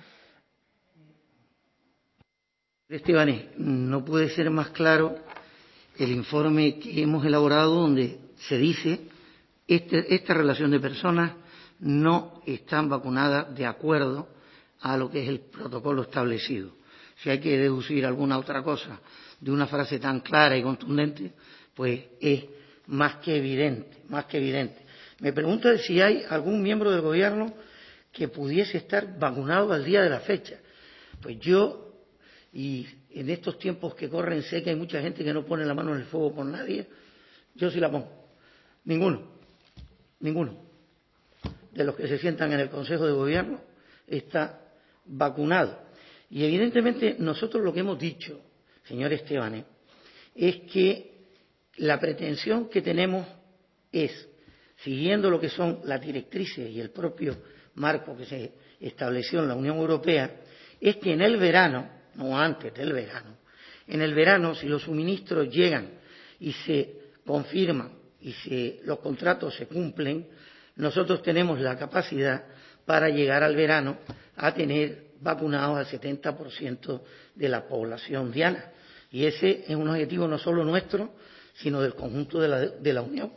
Esteban, no puede ser más claro el informe que hemos elaborado donde se dice este, esta relación de personas no están vacunadas de acuerdo a lo que es el protocolo establecido. Si hay que deducir alguna otra cosa de una frase tan clara y contundente, pues es más que evidente, más que evidente. Me pregunta si hay algún miembro del gobierno que pudiese estar vacunado al día de la fecha. Pues yo, y en estos tiempos que corren, sé que hay mucha gente que no pone la mano en el fuego por nadie, yo sí la pongo. Ninguno, ninguno de los que se sientan en el Consejo de Gobierno está vacunado. Y evidentemente nosotros lo que hemos dicho, señor Esteban, es que la pretensión que tenemos es, siguiendo lo que son las directrices y el propio marco que se estableció en la Unión Europea, es que en el verano, no antes del verano, en el verano, si los suministros llegan y se confirman y si los contratos se cumplen, nosotros tenemos la capacidad para llegar al verano a tener vacunados al setenta por ciento de la población diana. Y ese es un objetivo no solo nuestro, sino del conjunto de la, de la Unión.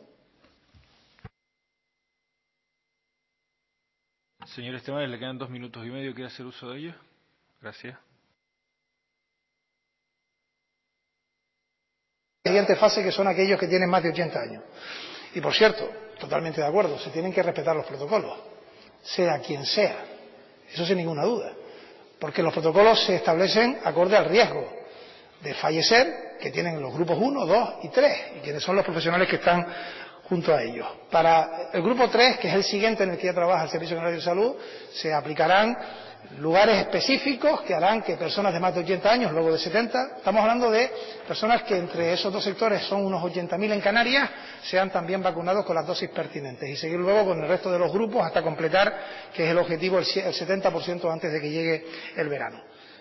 Señor Esteban, le quedan dos minutos y medio. ¿Quiere hacer uso de ellos? Gracias. Siguiente fase, que son aquellos que tienen más de ochenta años. Y por cierto, totalmente de acuerdo, se tienen que respetar los protocolos, sea quien sea, eso sin ninguna duda, porque los protocolos se establecen acorde al riesgo de fallecer que tienen los grupos uno, dos y tres, y quienes son los profesionales que están junto a ellos. Para el grupo tres, que es el siguiente en el que ya trabaja el Servicio Canario de Salud, se aplicarán lugares específicos que harán que personas de más de ochenta años, luego de setenta, estamos hablando de personas que entre esos dos sectores son unos ochenta mil en Canarias, sean también vacunados con las dosis pertinentes y seguir luego con el resto de los grupos hasta completar, que es el objetivo, el setenta por ciento antes de que llegue el verano.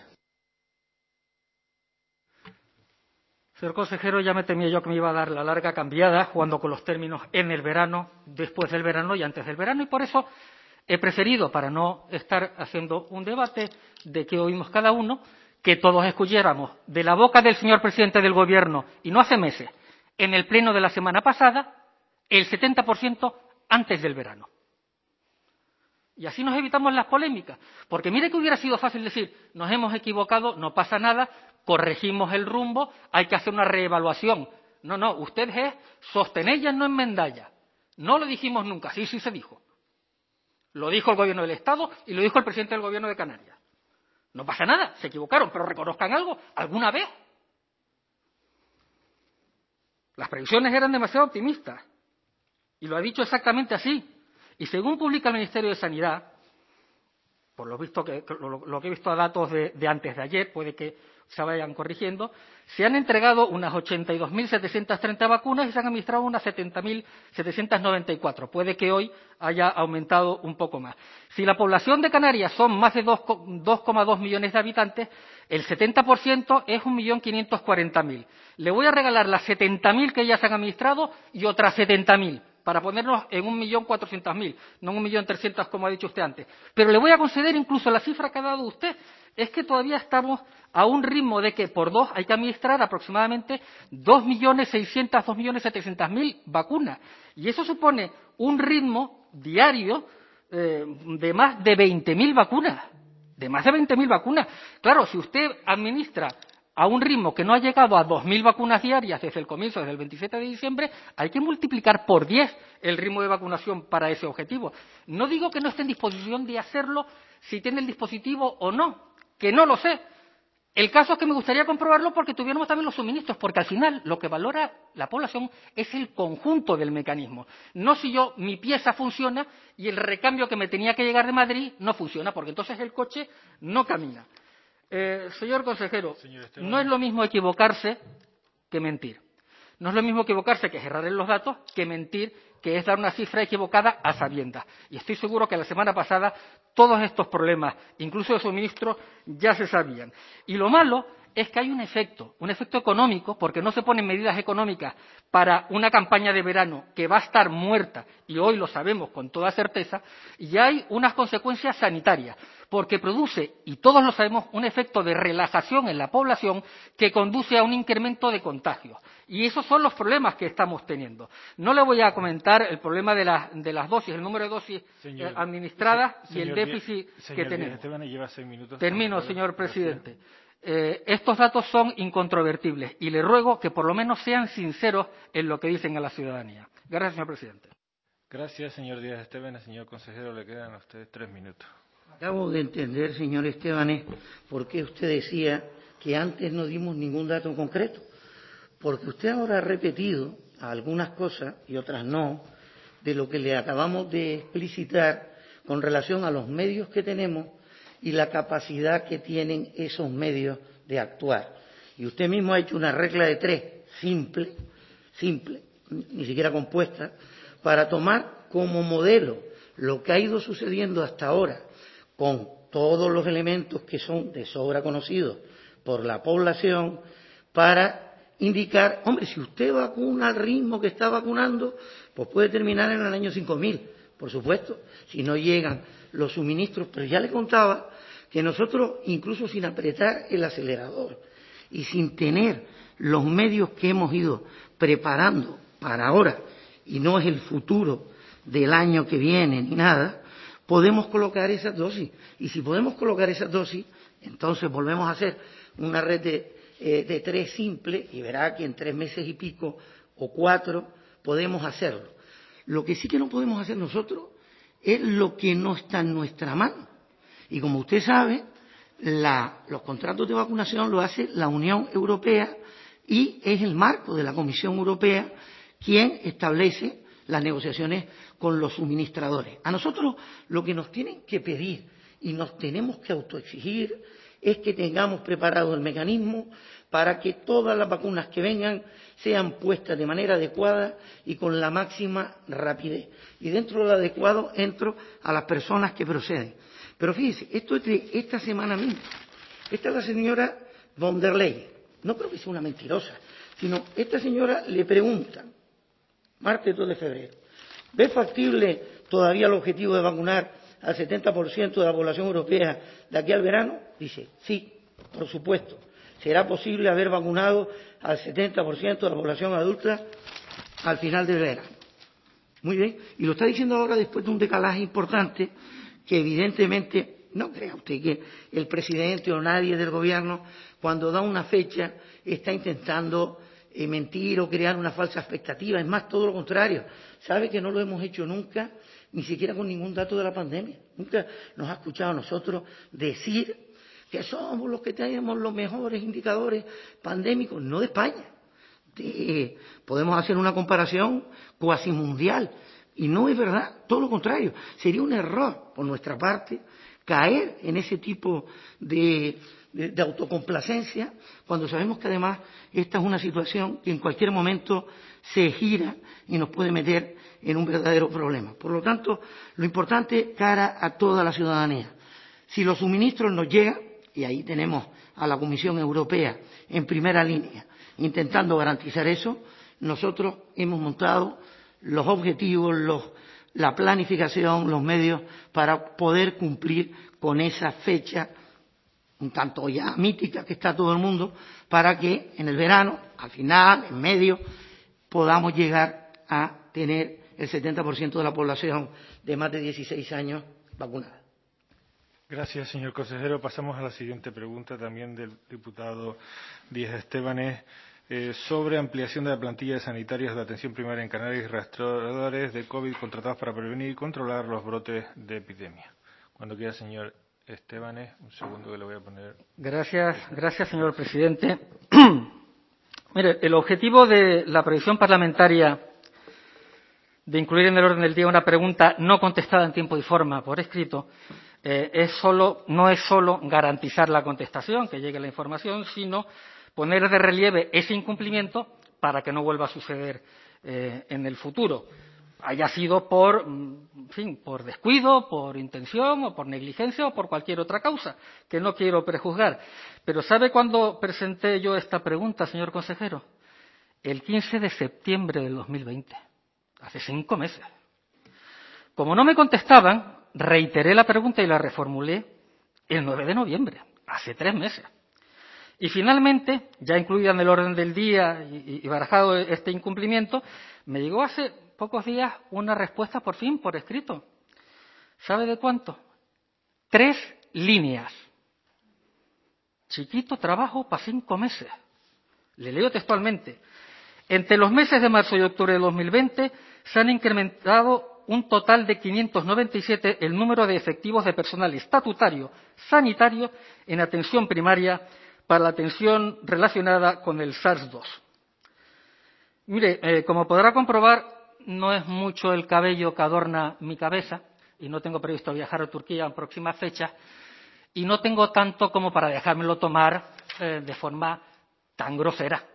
Señor consejero, ya me temía yo que me iba a dar la larga cambiada, jugando con los términos en el verano, después del verano y antes del verano, y por eso he preferido, para no estar haciendo un debate de que oímos cada uno, que todos escucháramos de la boca del señor presidente del Gobierno, y no hace meses, en el pleno de la semana pasada, el setenta por ciento antes del verano. Y así nos evitamos las polémicas. Porque mire que hubiera sido fácil decir, nos hemos equivocado, no pasa nada, corregimos el rumbo, hay que hacer una reevaluación. No, no, usted es sostenella, no enmendalla. No lo dijimos nunca, sí, sí se dijo. Lo dijo el Gobierno del Estado y lo dijo el presidente del Gobierno de Canarias. No pasa nada, se equivocaron, pero reconozcan algo, alguna vez. Las previsiones eran demasiado optimistas. Y lo ha dicho exactamente así. Y según publica el Ministerio de Sanidad, por lo visto que lo, lo que he visto a datos de, de antes de ayer, puede que se vayan corrigiendo, se han entregado unas ochenta y dos mil setecientas treinta vacunas y se han administrado unas setenta mil setecientas noventa y cuatro. Puede que hoy haya aumentado un poco más. Si la población de Canarias son más de dos coma dos millones de habitantes, el setenta por ciento es un millón quinientos cuarenta mil. Le voy a regalar las setenta mil que ya se han administrado y otras setenta mil, para ponernos en un millón cuatrocientos mil, no en un millón trescientos como ha dicho usted antes. Pero le voy a conceder incluso la cifra que ha dado usted. Es que todavía estamos a un ritmo de que por dos hay que administrar aproximadamente dos millones seiscientos, dos millones setecientos mil vacunas. Y eso supone un ritmo diario eh, de más de veinte mil vacunas. De más de veinte mil vacunas. Claro, si usted administra a un ritmo que no ha llegado a dos mil vacunas diarias desde el comienzo, desde el veintisiete de diciembre, hay que multiplicar por diez el ritmo de vacunación para ese objetivo. No digo que no esté en disposición de hacerlo si tiene el dispositivo o no, que no lo sé. El caso es que me gustaría comprobarlo porque tuviéramos también los suministros, porque al final lo que valora la población es el conjunto del mecanismo. No si yo, mi pieza funciona y el recambio que me tenía que llegar de Madrid no funciona, porque entonces el coche no camina. Eh, señor consejero, señor no es lo mismo equivocarse que mentir. No es lo mismo equivocarse, que es errar en los datos, que mentir, que es dar una cifra equivocada a sabiendas. Y estoy seguro que la semana pasada todos estos problemas, incluso de suministro, ya se sabían. Y lo malo es que hay un efecto, un efecto económico, porque no se ponen medidas económicas para una campaña de verano que va a estar muerta, y hoy lo sabemos con toda certeza, y hay unas consecuencias sanitarias, porque produce, y todos lo sabemos, un efecto de relajación en la población que conduce a un incremento de contagios. Y esos son los problemas que estamos teniendo. No le voy a comentar el problema de, la, de las dosis, el número de dosis señor, eh, administradas se, y el déficit señor, que tenemos. Esteban, lleva seis minutos. Termino, señor presidente. Eh, estos datos son incontrovertibles y le ruego que por lo menos sean sinceros en lo que dicen a la ciudadanía. Gracias, señor presidente. Gracias, señor Díaz Esteban. Señor consejero, le quedan a usted tres minutos. Acabo de entender, señor Esteban, por qué usted decía que antes no dimos ningún dato concreto. Porque usted ahora ha repetido algunas cosas y otras no, de lo que le acabamos de explicitar con relación a los medios que tenemos y la capacidad que tienen esos medios de actuar. Y usted mismo ha hecho una regla de tres, simple, simple, ni siquiera compuesta, para tomar como modelo lo que ha ido sucediendo hasta ahora, con todos los elementos que son de sobra conocidos por la población, para indicar, hombre, si usted vacuna al ritmo que está vacunando, pues puede terminar en el año cinco mil, por supuesto, si no llegan los suministros. Pero ya le contaba que nosotros, incluso sin apretar el acelerador y sin tener los medios que hemos ido preparando para ahora, y no es el futuro del año que viene ni nada, podemos colocar esas dosis. Y si podemos colocar esas dosis, entonces volvemos a hacer una red de Eh, de tres simple y verá que en tres meses y pico o cuatro podemos hacerlo. Lo que sí que no podemos hacer nosotros es lo que no está en nuestra mano. Y como usted sabe, la, los contratos de vacunación lo hace la Unión Europea y es el marco de la Comisión Europea quien establece las negociaciones con los suministradores. A nosotros lo que nos tienen que pedir y nos tenemos que autoexigir es que tengamos preparado el mecanismo para que todas las vacunas que vengan sean puestas de manera adecuada y con la máxima rapidez. Y dentro de lo adecuado entro a las personas que proceden. Pero fíjese, esto es de esta semana misma. Esta es la señora von der Leyen. No creo que sea una mentirosa, sino esta señora le pregunta, martes dos de febrero, ¿ve factible todavía el objetivo de vacunar al setenta por ciento de la población europea de aquí al verano? Dice, sí, por supuesto. ¿Será posible haber vacunado al setenta por ciento de la población adulta al final del verano? Muy bien. Y lo está diciendo ahora después de un decalaje importante que evidentemente, no crea usted que el presidente o nadie del gobierno, cuando da una fecha, está intentando eh, mentir o crear una falsa expectativa. Es más, todo lo contrario. Sabe que no lo hemos hecho nunca, ni siquiera con ningún dato de la pandemia. Nunca nos ha escuchado a nosotros decir que somos los que tenemos los mejores indicadores pandémicos, no de España, eh, podemos hacer una comparación cuasi mundial. Y no es verdad, todo lo contrario. Sería un error por nuestra parte caer en ese tipo de, de, de autocomplacencia cuando sabemos que además esta es una situación que en cualquier momento se gira y nos puede meter en un verdadero problema. Por lo tanto, lo importante cara a toda la ciudadanía. Si los suministros nos llegan, y ahí tenemos a la Comisión Europea en primera línea intentando garantizar eso, nosotros hemos montado los objetivos, los, la planificación, los medios para poder cumplir con esa fecha un tanto ya mítica que está todo el mundo, para que en el verano, al final, en medio, podamos llegar a tener el setenta por ciento de la población de más de dieciséis años vacunada. Gracias, señor consejero. Pasamos a la siguiente pregunta, también del diputado Díaz Estébanez, eh, sobre ampliación de la plantilla de sanitarios de atención primaria en Canarias y rastreadores de COVID contratados para prevenir y controlar los brotes de epidemia. Cuando quiera, señor Estébanez, un segundo que le voy a poner. Gracias, gracias, señor presidente. Mire, el objetivo de la previsión parlamentaria de incluir en el orden del día una pregunta no contestada en tiempo y forma por escrito eh, es solo, no es solo garantizar la contestación, que llegue la información, sino poner de relieve ese incumplimiento para que no vuelva a suceder eh, en el futuro, haya sido por, en fin, por descuido, por intención o por negligencia o por cualquier otra causa, que no quiero prejuzgar. Pero ¿sabe cuándo presenté yo esta pregunta, señor consejero? El quince de septiembre del dos mil veinte, hace cinco meses. Como no me contestaban, reiteré la pregunta y la reformulé el nueve de noviembre, hace tres meses. Y finalmente, ya incluida en el orden del día y, y barajado este incumplimiento, me llegó hace pocos días una respuesta por fin por escrito. ¿Sabe de cuánto? Tres líneas. Chiquito trabajo para cinco meses. Le leo textualmente. Entre los meses de marzo y octubre de dos mil veinte se han incrementado un total de quinientos noventa y siete el número de efectivos de personal estatutario sanitario en atención primaria para la atención relacionada con el SARS dos. Mire, eh, como podrá comprobar, no es mucho el cabello que adorna mi cabeza y no tengo previsto viajar a Turquía en próximas fechas y no tengo tanto como para dejármelo tomar eh, de forma tan grosera.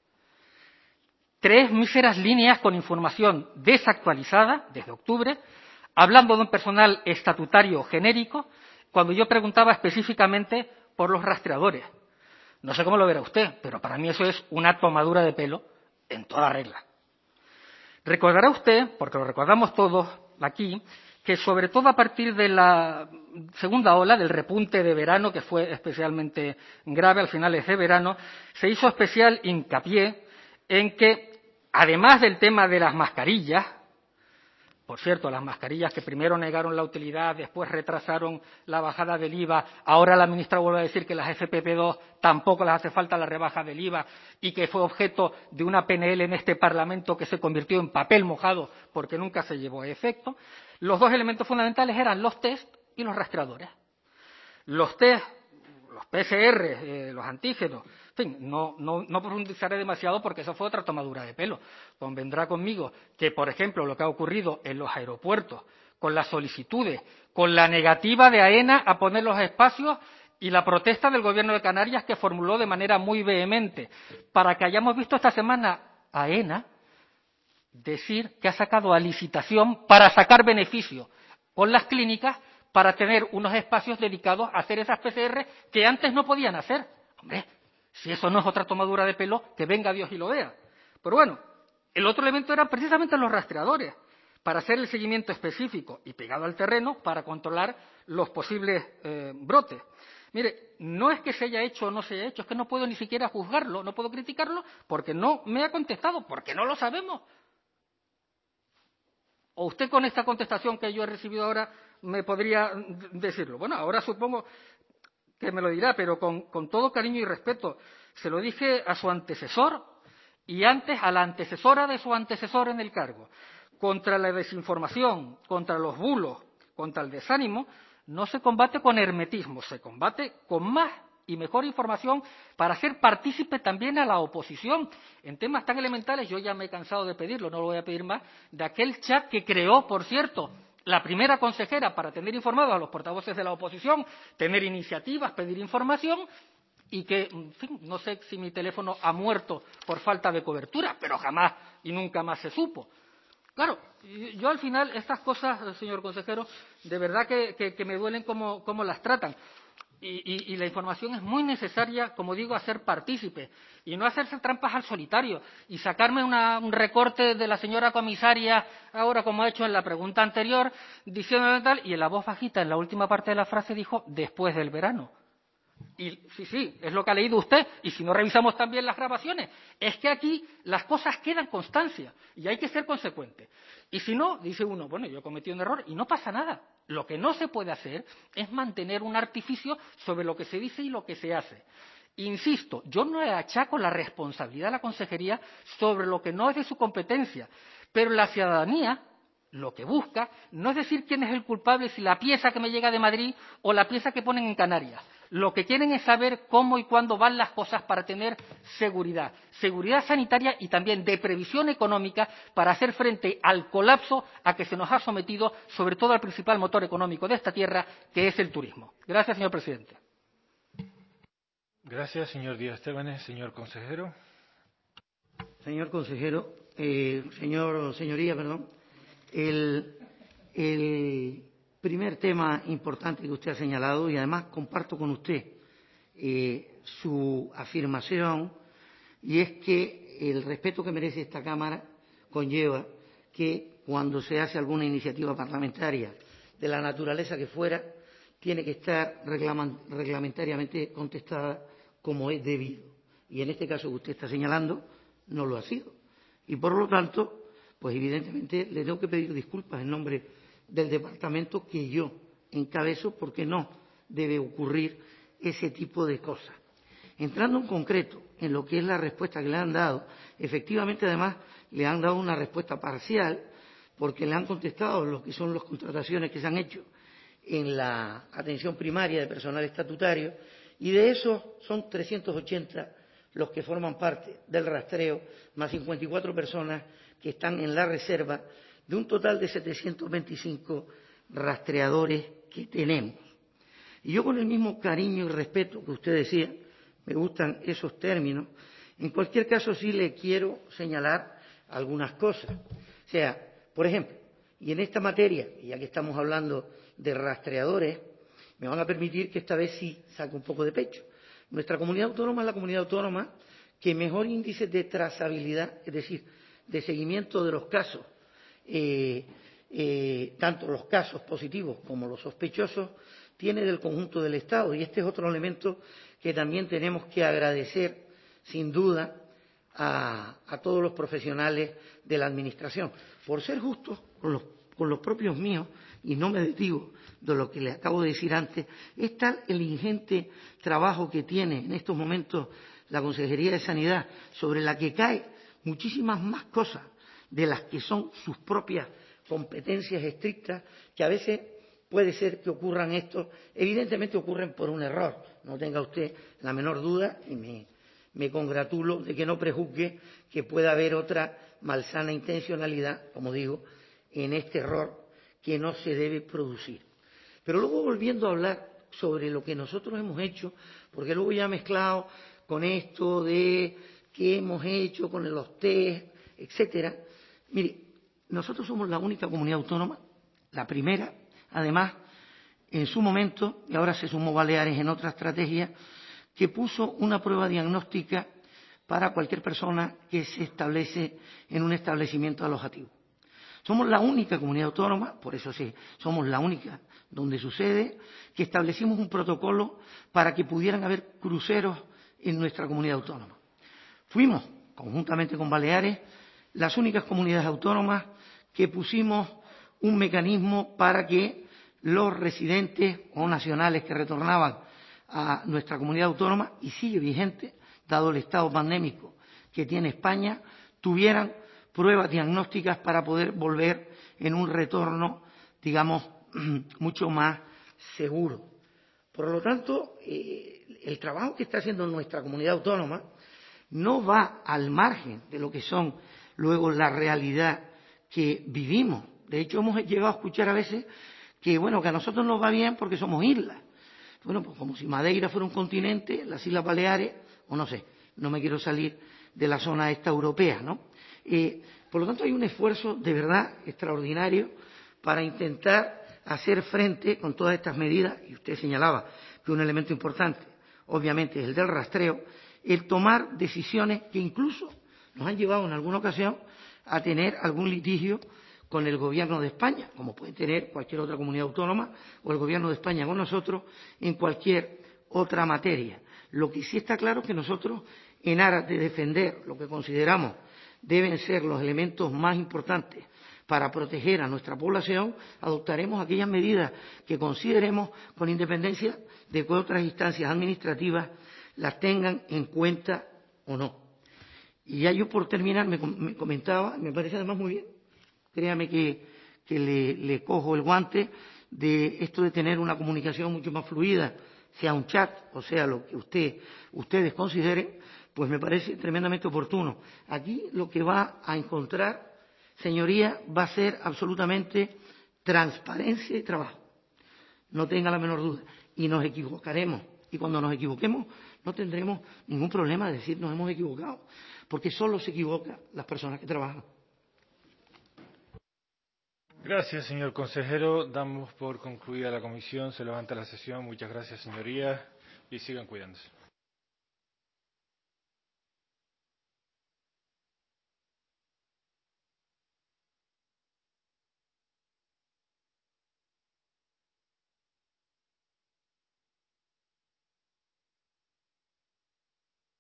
Tres míseras líneas con información desactualizada desde octubre, hablando de un personal estatutario genérico, cuando yo preguntaba específicamente por los rastreadores. No sé cómo lo verá usted, pero para mí eso es una tomadura de pelo en toda regla. Recordará usted, porque lo recordamos todos aquí, que sobre todo a partir de la segunda ola, del repunte de verano, que fue especialmente grave al finales de verano, se hizo especial hincapié en que, además del tema de las mascarillas, por cierto, las mascarillas que primero negaron la utilidad, después retrasaron la bajada del I V A, ahora la ministra vuelve a decir que las F P P dos tampoco les hace falta la rebaja del I V A y que fue objeto de una P N L en este Parlamento que se convirtió en papel mojado porque nunca se llevó a efecto. Los dos elementos fundamentales eran los test y los rastreadores. Los test, los P C R, eh, los antígenos, en fin, no, no, no profundizaré demasiado porque eso fue otra tomadura de pelo. Convendrá conmigo que, por ejemplo, lo que ha ocurrido en los aeropuertos, con las solicitudes, con la negativa de AENA a poner los espacios y la protesta del Gobierno de Canarias que formuló de manera muy vehemente, para que hayamos visto esta semana a AENA decir que ha sacado a licitación para sacar beneficio con las clínicas para tener unos espacios dedicados a hacer esas P C R que antes no podían hacer. Hombre, si eso no es otra tomadura de pelo, que venga Dios y lo vea. Pero bueno, el otro elemento eran precisamente los rastreadores, para hacer el seguimiento específico y pegado al terreno para controlar los posibles eh, brotes. Mire, no es que se haya hecho o no se haya hecho, es que no puedo ni siquiera juzgarlo, no puedo criticarlo porque no me ha contestado, porque no lo sabemos. O usted con esta contestación que yo he recibido ahora me podría decirlo. Bueno, ahora supongo que me lo dirá, pero con, con todo cariño y respeto. Se lo dije a su antecesor y antes a la antecesora de su antecesor en el cargo. Contra la desinformación, contra los bulos, contra el desánimo, no se combate con hermetismo, se combate con más y mejor información para ser partícipe también a la oposición en temas tan elementales. Yo ya me he cansado de pedirlo, no lo voy a pedir más, de aquel chat que creó, por cierto, la primera consejera para tener informados a los portavoces de la oposición, tener iniciativas, pedir información, y que, en fin, no sé si mi teléfono ha muerto por falta de cobertura, pero jamás y nunca más se supo. Claro, yo al final estas cosas, señor consejero, de verdad que, que, que me duelen como, como las tratan. Y, y, y la información es muy necesaria, como digo, a ser partícipe y no hacerse trampas al solitario y sacarme una, un recorte de la señora comisaria ahora, como ha hecho en la pregunta anterior, diciendo tal, y en la voz bajita, en la última parte de la frase, dijo después del verano. Y sí, sí, es lo que ha leído usted, y si no revisamos también las grabaciones, es que aquí las cosas quedan constancia y hay que ser consecuente. Y si no, dice uno, bueno, yo he cometido un error y no pasa nada. Lo que no se puede hacer es mantener un artificio sobre lo que se dice y lo que se hace. Insisto, yo no le achaco la responsabilidad a la consejería sobre lo que no es de su competencia, pero la ciudadanía lo que busca no es decir quién es el culpable, si la pieza que me llega de Madrid o la pieza que ponen en Canarias. Lo que quieren es saber cómo y cuándo van las cosas para tener seguridad, seguridad sanitaria y también de previsión económica para hacer frente al colapso a que se nos ha sometido, sobre todo al principal motor económico de esta tierra, que es el turismo. Gracias, señor presidente. Gracias, señor Díaz Estebanes. Señor consejero. Señor consejero, eh, señor, señoría, perdón, el, el primer tema importante que usted ha señalado, y además comparto con usted eh, su afirmación, y es que el respeto que merece esta Cámara conlleva que cuando se hace alguna iniciativa parlamentaria de la naturaleza que fuera, tiene que estar reglamentariamente contestada como es debido. Y en este caso que usted está señalando, no lo ha sido. Y por lo tanto, pues evidentemente le tengo que pedir disculpas en nombre del departamento que yo encabezo, porque no debe ocurrir ese tipo de cosas. Entrando en concreto en lo que es la respuesta que le han dado, efectivamente además le han dado una respuesta parcial, porque le han contestado lo que son las contrataciones que se han hecho en la atención primaria de personal estatutario, y de esos son trescientos ochenta los que forman parte del rastreo, más cincuenta y cuatro personas que están en la reserva, de un total de setecientos veinticinco rastreadores que tenemos. Y yo, con el mismo cariño y respeto que usted decía, me gustan esos términos, en cualquier caso sí le quiero señalar algunas cosas. O sea, por ejemplo, y en esta materia, ya que estamos hablando de rastreadores, me van a permitir que esta vez sí saque un poco de pecho. Nuestra comunidad autónoma es la comunidad autónoma que mejor índice de trazabilidad, es decir, de seguimiento de los casos, eh, eh, tanto los casos positivos como los sospechosos, tiene del conjunto del Estado. Y este es otro elemento que también tenemos que agradecer, sin duda, a, a todos los profesionales de la Administración. Por ser justos con los, con los propios míos, y no me desdigo de lo que le acabo de decir antes, es tal el ingente trabajo que tiene en estos momentos la Consejería de Sanidad, sobre la que cae muchísimas más cosas de las que son sus propias competencias estrictas, que a veces puede ser que ocurran esto, evidentemente ocurren por un error, no tenga usted la menor duda, y me, me congratulo de que no prejuzgue que pueda haber otra malsana intencionalidad, como digo, en este error que no se debe producir. Pero luego, volviendo a hablar sobre lo que nosotros hemos hecho, porque luego ya mezclado con esto de qué hemos hecho con los test, etcétera. Mire, nosotros somos la única comunidad autónoma, la primera, además, en su momento, y ahora se sumó Baleares en otra estrategia, que puso una prueba diagnóstica para cualquier persona que se establece en un establecimiento alojativo. Somos la única comunidad autónoma, por eso sí, somos la única donde sucede, que establecimos un protocolo para que pudieran haber cruceros en nuestra comunidad autónoma. Fuimos, conjuntamente con Baleares, las únicas comunidades autónomas que pusimos un mecanismo para que los residentes o nacionales que retornaban a nuestra comunidad autónoma, y sigue vigente, dado el estado pandémico que tiene España, tuvieran pruebas diagnósticas para poder volver en un retorno, digamos, mucho más seguro. Por lo tanto, eh, el trabajo que está haciendo nuestra comunidad autónoma no va al margen de lo que son luego la realidad que vivimos. De hecho, hemos llegado a escuchar a veces que, bueno, que a nosotros nos va bien porque somos islas. Bueno, pues como si Madeira fuera un continente, las Islas Baleares, o no sé, no me quiero salir de la zona esta europea, ¿no? Eh, por lo tanto, hay un esfuerzo de verdad extraordinario para intentar hacer frente con todas estas medidas, y usted señalaba que un elemento importante, obviamente, es el del rastreo, el tomar decisiones que incluso nos han llevado en alguna ocasión a tener algún litigio con el Gobierno de España, como puede tener cualquier otra comunidad autónoma o el Gobierno de España con nosotros en cualquier otra materia. Lo que sí está claro es que nosotros, en aras de defender lo que consideramos deben ser los elementos más importantes para proteger a nuestra población, adoptaremos aquellas medidas que consideremos con independencia de que otras instancias administrativas las tengan en cuenta o no. Y ya yo por terminar me, me comentaba, me parece además muy bien, créame que, que le, le cojo el guante de esto de tener una comunicación mucho más fluida, sea un chat o sea lo que usted, ustedes consideren, pues me parece tremendamente oportuno. Aquí lo que va a encontrar, señoría, va a ser absolutamente transparencia y trabajo. No tenga la menor duda. Y nos equivocaremos. Y cuando nos equivoquemos no tendremos ningún problema de decir nos hemos equivocado, porque solo se equivocan las personas que trabajan. Gracias, señor consejero. Damos por concluida la comisión. Se levanta la sesión. Muchas gracias, señorías, y sigan cuidándose.